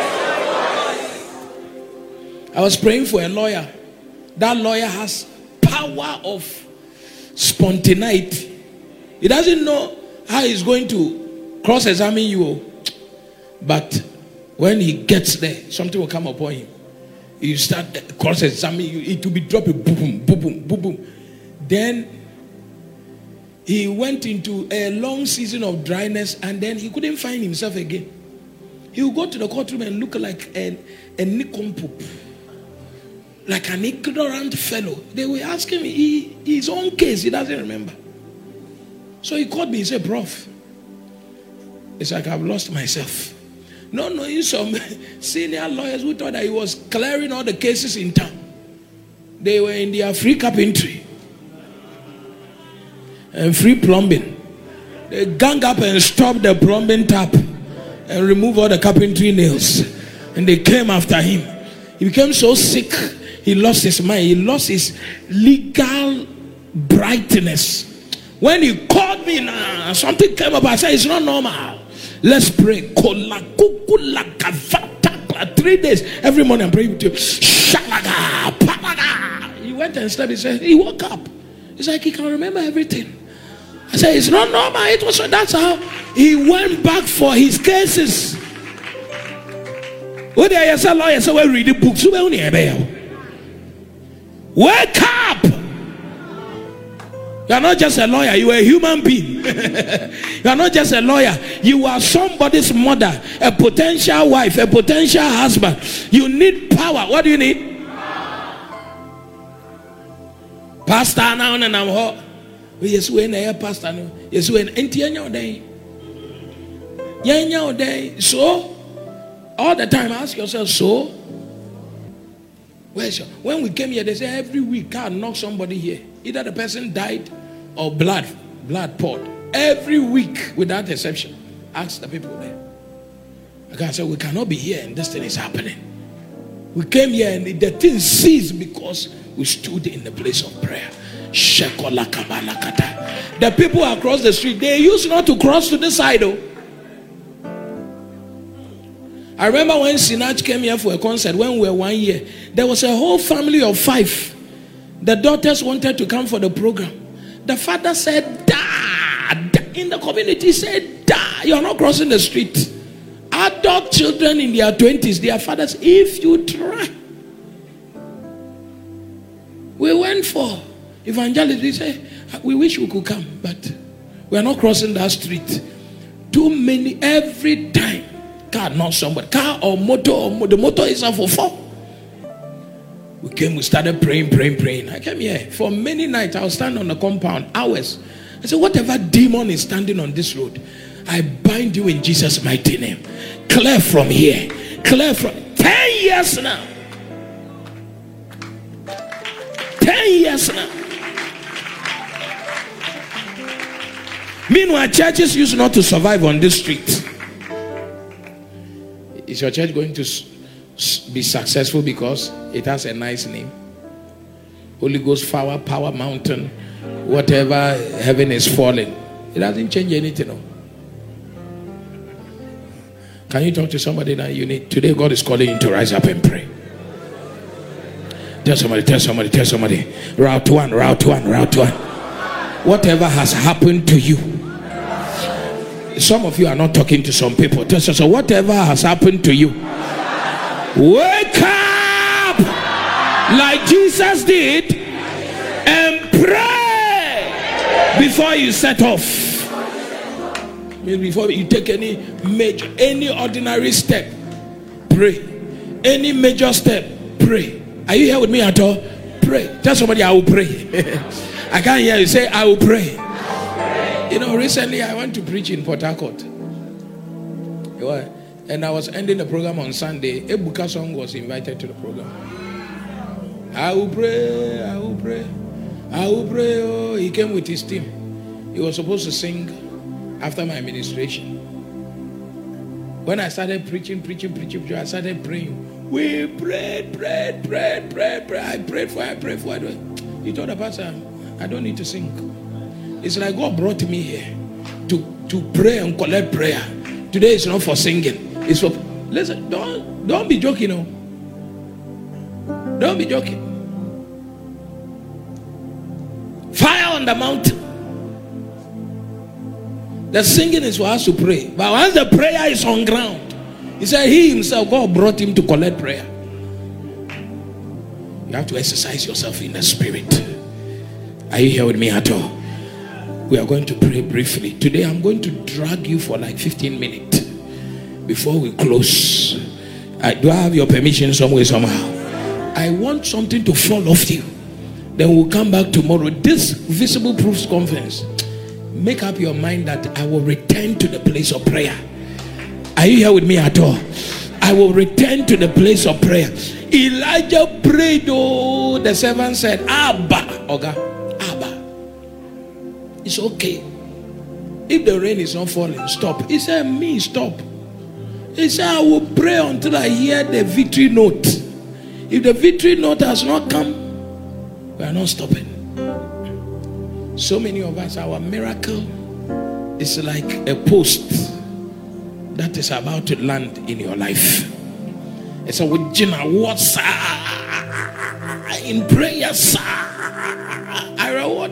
I was praying for a lawyer. That lawyer has power of spontaneity. He doesn't know how he's going to cross-examine you. But when he gets there, something will come upon him. You start cross-examining you. It will be dropping, boom, boom, boom, boom, boom, boom. Then he went into a long season of dryness, and then he couldn't find himself again. He would go to the courtroom and look like a, a nincompoop, like an ignorant fellow. They were asking me he, his own case, he doesn't remember. So he called me, he said, Prof, it's like I've lost myself. No, no, you some senior lawyers who thought that he was clearing all the cases in town. They were in their free carpentry and free plumbing. They gang up and stop the plumbing tap and remove all the carpentry nails. And they came after him. He became so sick, he lost his mind. He lost his legal brightness. When he called me, nah, something came up. I said, it's not normal. Let's pray. Three days. Every morning I'm praying with you. He went and slept. He said, he woke up. It's like he can remember everything. I said, it's not normal. It was, that's how he went back for his cases. What I say, lawyer, so we read the books. Wake up! You are not just a lawyer, you are a human being. You are not just a lawyer, you are somebody's mother, a potential wife, a potential husband. You need power. What do you need? Pastor now and I'm hot. Yes, when I pastor now. Yes, when Entianya day. Yanya day. So all the time ask yourself, so where's your, when we came here, they say every week God knock somebody here. Either the person died or blood, blood poured. Every week, without exception. Ask the people there. God said, we cannot be here and this thing is happening. We came here and the thing ceased because we stood in the place of prayer. The people across the street, they used not to cross to this side. Oh. I remember when Sinach came here for a concert, when we were one year, there was a whole family of five. The daughters wanted to come for the program. The father said, Dad, in the community said, Dad, you are not crossing the street. Adult children in their twenties, their fathers, if you try. We went for evangelism. We say, we wish we could come, but we are not crossing that street. Too many, every time. Car, not somebody. Car or motor, or the motor is up for four. We came, we started praying, praying, praying. I came here. For many nights, I was standing on the compound, hours. I said, whatever demon is standing on this road, I bind you in Jesus' mighty name. Clear from here. Clear from... Ten years now. Ten years now. Meanwhile, churches used not to survive on this street. Is your church going to be successful because it has a nice name? Holy Ghost Power, Power Mountain, whatever, heaven is falling. It doesn't change anything. No? Can you talk to somebody that you need? Today God is calling you to rise up and pray. Tell somebody, tell somebody, tell somebody. Route one, route one, route one. Whatever has happened to you. Some of you are not talking to some people. So whatever has happened to you, wake up like Jesus did and pray before you set off. Before you take any major, any ordinary step, pray. Any major step, pray. Are you here with me at all? Pray. Tell somebody, I will pray. I can't hear you say, I will pray. You know, recently I went to preach in Port Harcourt. And I was ending the program on Sunday. Ebuka Song was invited to the program. I will pray, I will pray, I will pray. Oh, he came with his team. He was supposed to sing after my administration. When I started preaching, preaching, preaching, I started praying. We prayed, prayed, prayed, prayed, prayed. I prayed for, I prayed for. He told the pastor, I don't need to sing. It's like God brought me here to, to pray and collect prayer. Today is not for singing. It's for... Listen, don't, don't be joking. No. Don't be joking. Fire on the mountain. The singing is for us to pray. But once the prayer is on ground, he said he himself, God brought him to collect prayer. You have to exercise yourself in the spirit. Are you here with me at all? We are going to pray briefly. Today I'm going to drag you for like fifteen minutes before we close. I, do I have your permission somewhere, somehow? I want something to fall off you. Then we'll come back tomorrow. This Visible Proofs Conference, make up your mind that I will return to the place of prayer. Are you here with me at all? I will return to the place of prayer. Elijah prayed. Oh, the servant said, Abba, Oga, Abba. It's okay. If the rain is not falling, stop. He said, me, stop. He said, I will pray until I hear the victory note. If the victory note has not come, we are not stopping. So many of us, our miracle is like a post that is about to land in your life. It's a Wajina, what's in prayer, sir? I reward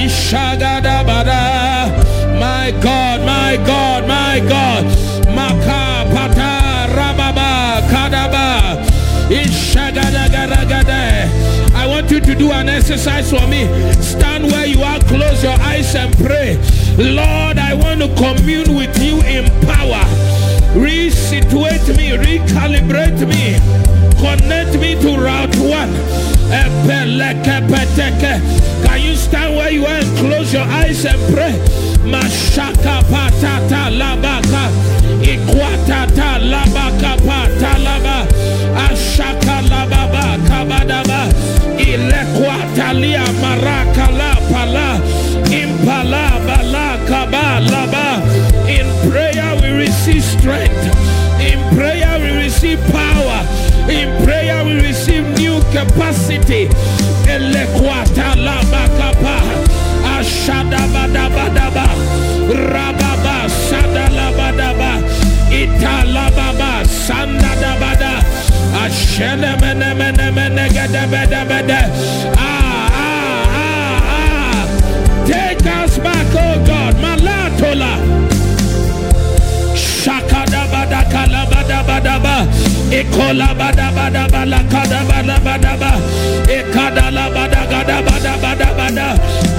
Ishagadabada. My God, my God, my God. Maka pata rababa kadaba. Ishagadagadagada. I want you to do an exercise for me. Stand where you are, close your eyes and pray. Lord, I want to commune with you in power. Resituate me, recalibrate me, connect me to route one. Can you stand where you are and close your eyes and pray? Mashaka patata labaka, ikwatata labaka patalaba, ashaka lababa kabadaba, ilekwatalia marakala pala, impala bala kabalaba. In prayer we receive strength. In prayer we receive power. In prayer we receive new capacity. Elekwata labakapa, ashadabadabadaba, rababa sadalabadaba, italababa sandadabada, ashelemenemenemenegadabadabada. Ah, ah, ah, ah. Take us back, oh God. Malatola. Shakadabada kalabadabadaba, ekolabadabadaba lakadabadabadaba, ekadalabadagadabadabadabada,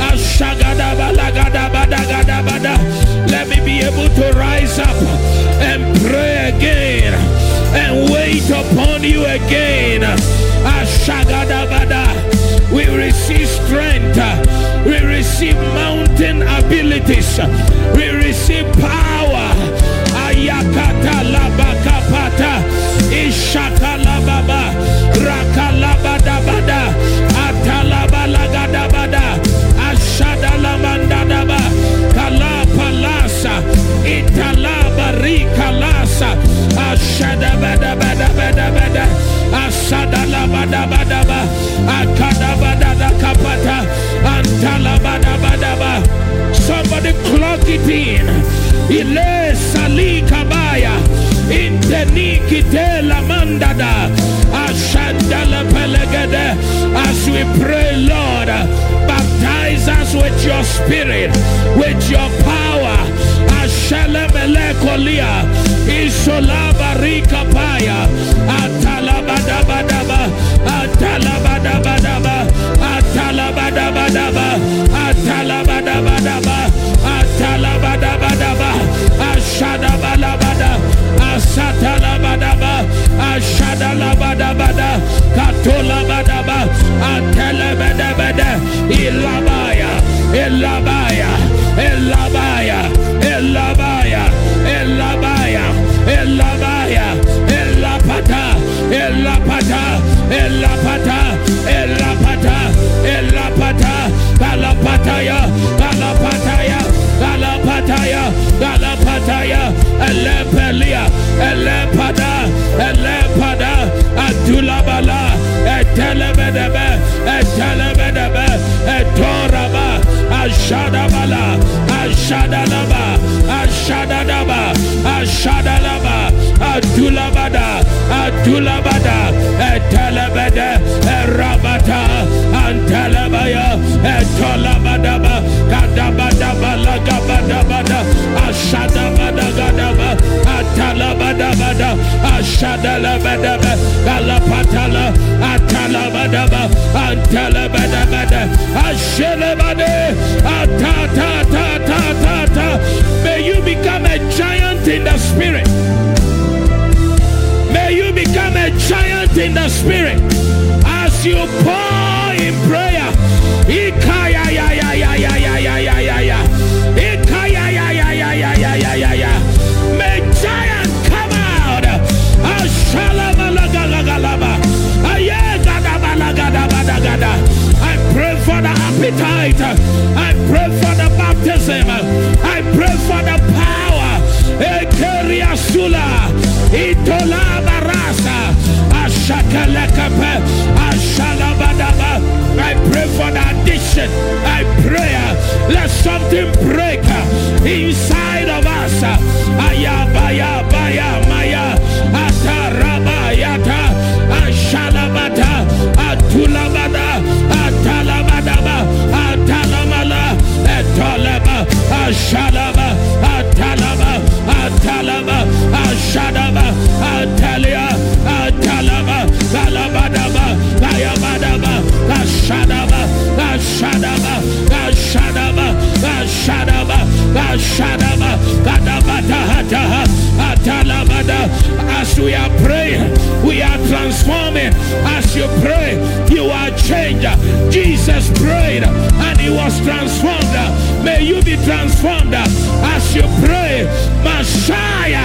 ashagadabalagadagadabada. Let me be able to rise up and pray again and wait upon you again. Ashagadabada. We receive strength. We receive mountain abilities. We receive power. Ayakata labakapata, ishaka lababa, rakalabadabada, atalabalagadabada, ashadalamandadaba, kalapalasa, italabarikalasa, ashadabadabadabadabada, asadalabadabadaba, akadabadadakapata, antalabadabadaba. Somebody clock it in. Ile sali kabaya. Inteni la mandada. Ashandala pelegede. As we pray, Lord, baptize us with your spirit, with your power. Ashalemele kolia. Isolaba rikapaya. Atalabadabadaba. Atalabadabadaba. Atalabadabadaba. Atalabadabadaba. Atalabadabadaba. Ashadabalabada. Asatalabadaba. Ashadalabadabada. Katolabadaba. Atelebedebede. Ilabaya. Ilabaya. Ilabaya. Ilabaya. Ilabaya. Ilabaya. Ilapata. Ilapata. Ilapata. Ilapata. Ilapata. Galapataya. Galapataya. Galapataya. Galapataya. Elepelia. Elepada. Elepada. Atulabala. Etelebedebe. Etelebedebe. Etoraba. Ashadabala. Ashadalaba. Ashadadaba. Ashadalaba. Atulabada. Atulabada. Etelebede. Erabata. Antelebaya. Etolabadaba. Gadabadaba. Lagabadabada. Ashadabadagadaba. Atalabadabada. Ashadalabadaba. Galapatala. Atalabadaba. Antelebedabada. Ashelebade. Atatatatata. May you become a giant in the spirit. May you become a giant in the spirit as you pour in prayer. Ikaya ya ya ya ya ya ya ya ya ya. Ikaya ya ya ya ya ya ya ya ya. May giant come out. Ashalamalagalaba. Ayegadabalagada. I pray for the appetite. I pray for the baptism. I pray for the power. Ekeria sula. Itola barasa. Ashakalakape. Ashalabadaba. I pray for the addiction. I pray. Let something break inside of us. Ayabaya baya maya. Atarabayata. Ashalabata. Atulabada. Atalabadaba. Atalamala. was transformed, may you be transformed as you pray. Messiah.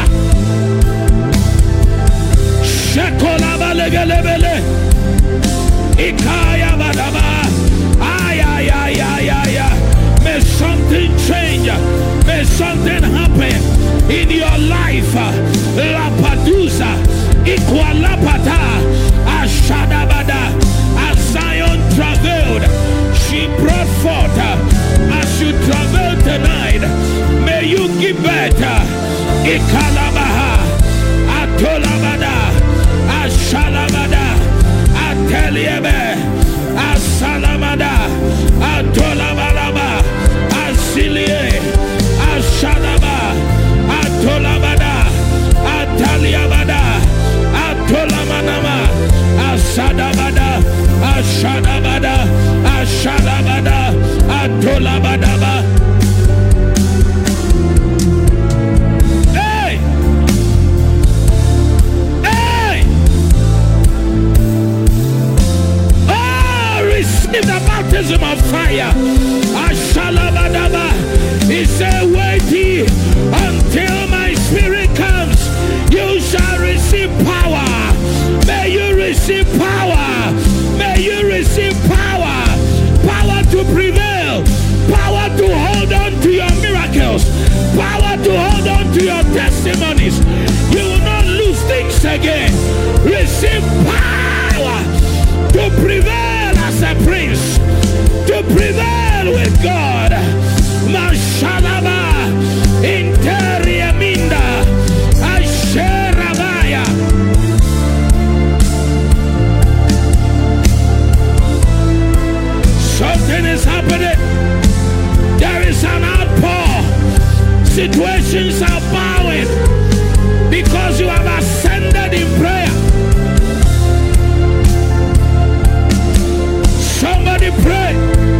May something change. May something happen in your life. Lapadusa, Equalapata, Ashadabada. As Zion traveled, she brought forth. As you travel tonight, may you give birth. Ikalabaha, Atolabada, Ashalabada, Ateliebe, Asalamada, Atolabalaba, Asilie, Ashadaba, Atolabada, Ataliabada, Atolamanama, Asadabada, Ashadabada, Ashadabada, Atolabadaba. Hey! Hey! Oh, receive the baptism of fire. Ashalabadaba. He said, wait ye until my spirit comes. You shall receive power. May you receive power. May you receive power. Power to prevail. Power to hold on to your miracles. Power to hold on to your testimonies. You will not lose things again. Receive power to prevail as a prince. To prevail with God. Mashalaba Interiaminda Asherabaya. Something is happening. There is an outpour. Situations are bowing because you have ascended in prayer. Somebody pray.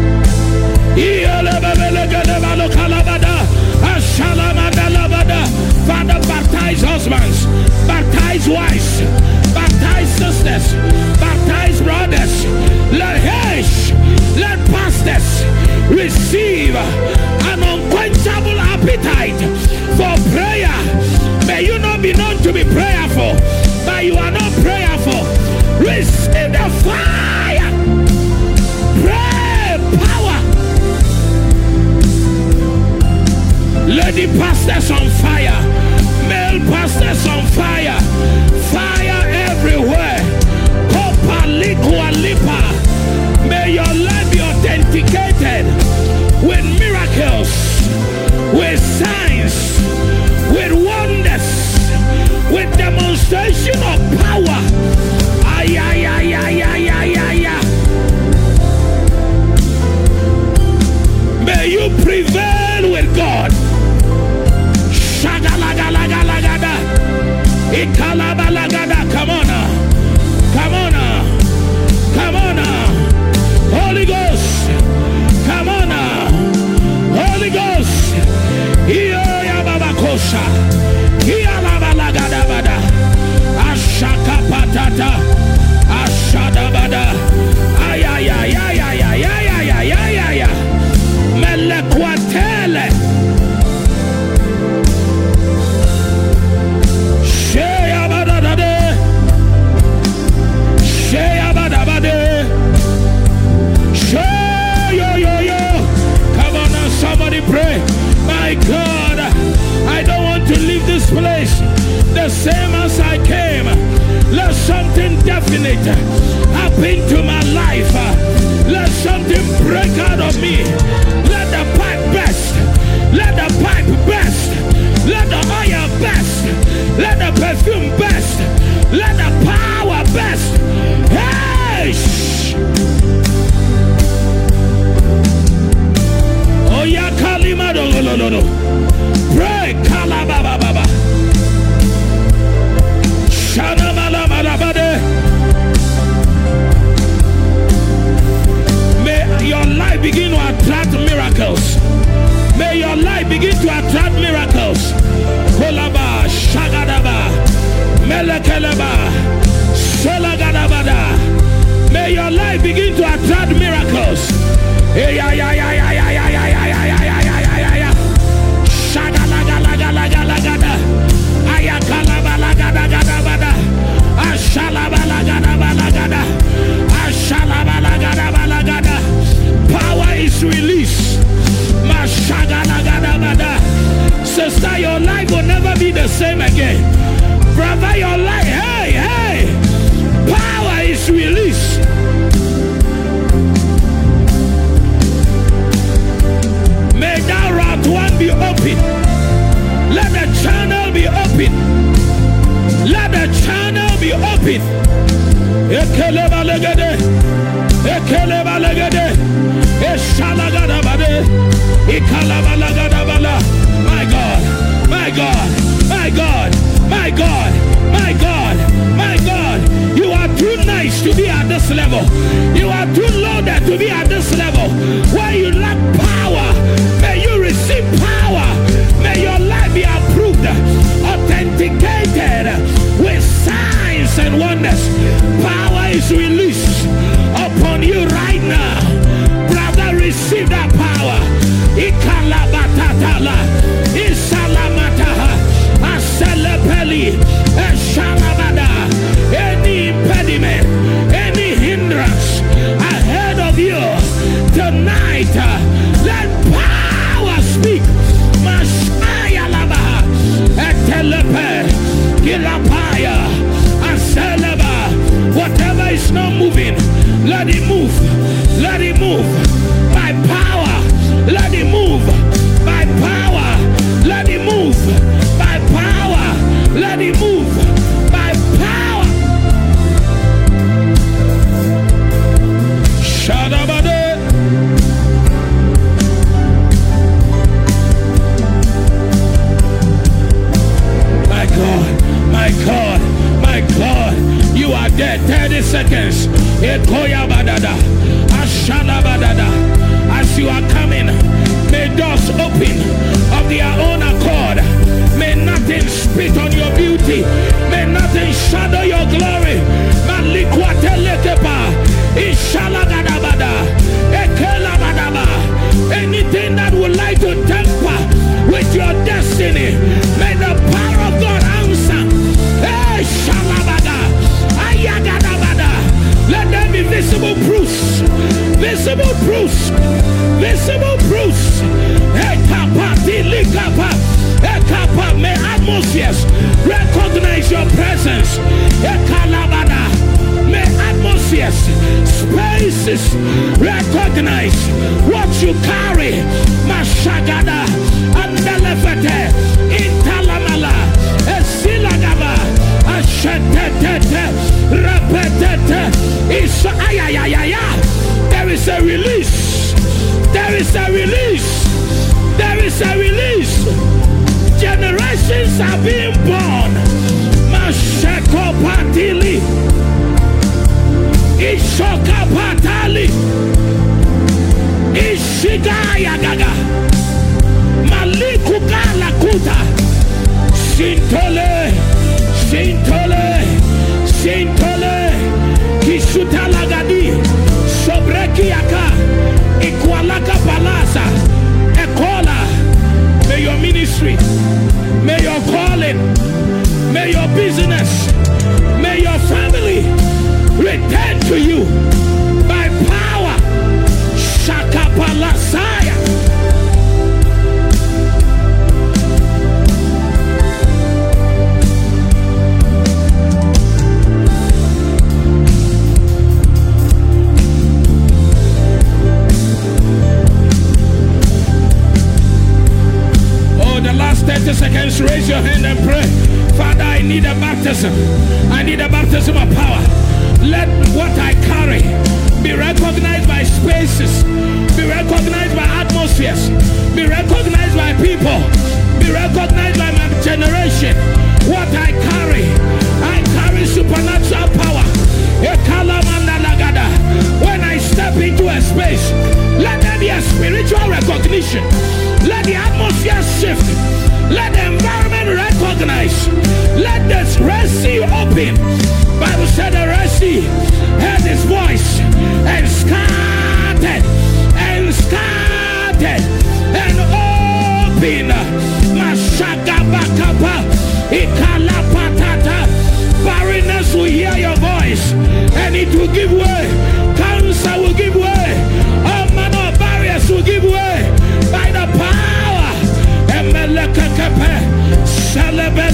Father, baptize husbands, baptize wives, baptize sisters, baptize brothers. Let Hesh, let pastors receive an unquenchable appetite for prayer. May you not be known to be prayerful, but you are not prayerful. Receive the fire. Pray power. Lady pastors on fire, male pastors on fire, fire everywhere. Kopa likwa lipa. May your life be authenticated with miracles, with signs, with wonders, with demonstration of power. Ay, ay, ay, ay, ay, ay, ay, ay. May you prevail with God. Shagalagalagada. Ikalabalagada. Come on now. Come on now. Come on now. Holy Ghost. Come on now. Holy Ghost. Iya baba kosha. Iya labalagada bada. Ashaka patata. Ashada bada. Ay ay ay ay ay ay ay ay ay ay ay. Melekwatele. Somebody pray. My God, I don't want to leave this place the same as I came. Let something definite happen to my life. Let something break out of me. Let the pipe burst. Let the pipe burst. Let the oil burst. Let the perfume burst. Let the power burst. Hey! Oh yeah, Kalima do no no no. Pray Kalababa Baba. Shana Mala Malabade. May your life begin to attract miracles. May your life begin to attract miracles. Kolaba Shagadaba Melekeleba Solagadabada. May your life begin to attract miracles. Hey, yeah, yeah, yeah, yeah, yeah. be the same again. Brother, your life, hey, hey, power is released. May that route one be open. Let the channel be open. Let the channel be open. Ekeleba legede, ekeleba legede, eshalagada bade, ikalaba lagada bala. My God, my God, my God, my God, my God, my God. You are too nice to be at this level. You are too loaded to be at this level. Where you lack power, may you receive power. May your life be approved, authenticated with signs and wonders. Power is released upon you right now. Brother, receive that power. Ikalabatatala, isalamataha, aselepeli, eshalabada. Any impediment, any hindrance ahead of you tonight, let power speak. Mashayalabaha, etelepe, gilapaya, aseleba. Whatever is not moving, let it move. Let it move. By power, let it move. By power, let it move. By power, let it move. By power. Shadabade. My God, my God, my God. You are dead. thirty seconds. Ekoya badada. Ashana badada. As you are coming, may doors open of their own accord. May nothing spit on your beauty. May nothing shadow your glory. Malikwatelekepa. Ishalagadabada. Ekelabadaba. Anything that would like to tamper with your destiny, may the power of God answer. Hey, Shalabada. Ayagadabada. Let there be visible proofs. Visible proofs. Visible proofs. Ekapa, dilikapa. Ekapa, may atmospheres recognize your presence. Ekalabada. May atmospheres, spaces recognize what you carry. Mashagada. Andelefete. Intalamala. Esilagaba. Ashetete. Repetete. Isa ayayayaya. There is a release. There is a release. There is a release. Generations are being born. Masheko patili. Ishoka patali. Ishigaya gaga. Maliku gala kuta. Sintole. Sintole. Sintole. Kishutalagadi. Sobreki yaka. Ikwalaka palasa. Ekola. May your ministry, may your calling, may your business, may your family return to you by power. Shakapalasaya. thirty seconds, raise your hand and pray. Father, I need a baptism. I need a baptism of power. Let what I carry be recognized by spaces, be recognized by atmospheres, be recognized by people, be recognized by my generation. What I carry, I carry supernatural power. When I step into a space, let there be a spiritual recognition. Let the atmosphere shift. Let the environment recognize. Let the Red Sea open. Bible said the Red Sea heard his voice and scattered and scattered and opened. Mashagabakapa ikalapatata. Barrenness will hear your voice and it will give way. Cancer will give way. All manner of barriers will give way by the power. Emelekakape, Salebe,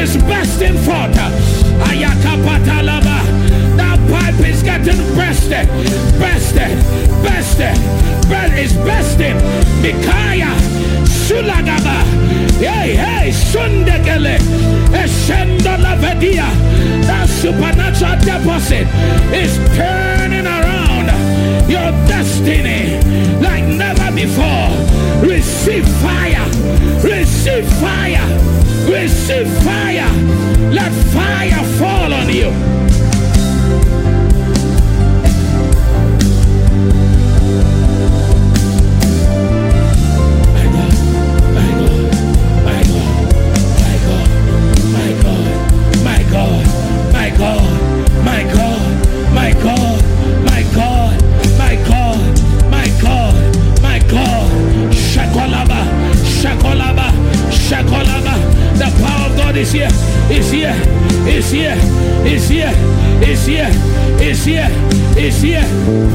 is bursting forth. Ayakapatalaba. That pipe is getting bursted, bursted, bursted, but it's bursting. Mikaya, Sulagaba, hey, hey, Sundegele, Eshendola Vedia. That supernatural deposit is turning around your destiny like never before. Receive fire, receive fire, receive fire. Let fire fall on you. The power of God is here, is here, is here, is here, is here, is here, is here.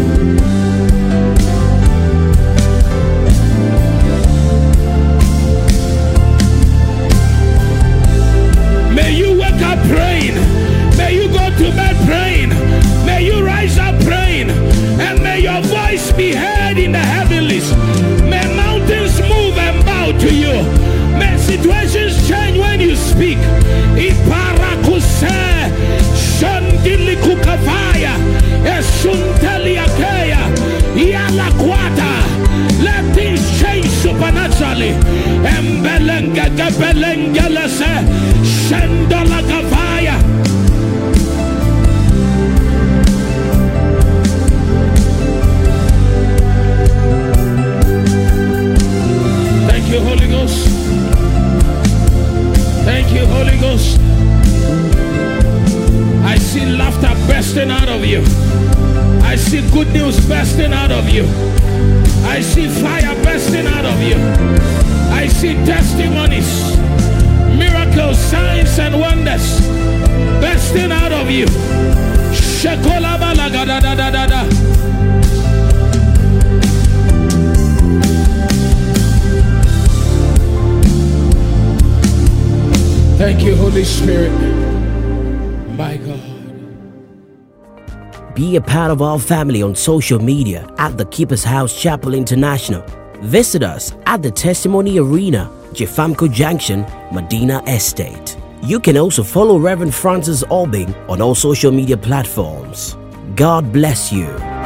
May you wake up praying. May you go to bed praying. May you rise up praying. And may your voice be heard in the heavenlies. May mountains move and bow to you. May situations change when you speak. Iparakuse, Shandili Kukavaya, Esunteliakea, Yalakwata. Let things change supernaturally. Embelenga Gabelengelese, Shandola Gavaya. Thank you, Holy Ghost. Thank you, Holy Ghost. I see laughter bursting out of you. I see good news bursting out of you. I see fire bursting out of you. I see testimonies, miracles, signs, and wonders bursting out of you. Shekolabalagadadadada. Thank you, Holy Spirit. My God. Be a part of our family on social media at the Keeper's House Chapel International. Visit us at the Testimony Arena, Jefamco Junction, Medina Estate. You can also follow Reverend Francis Albing on all social media platforms. God bless you.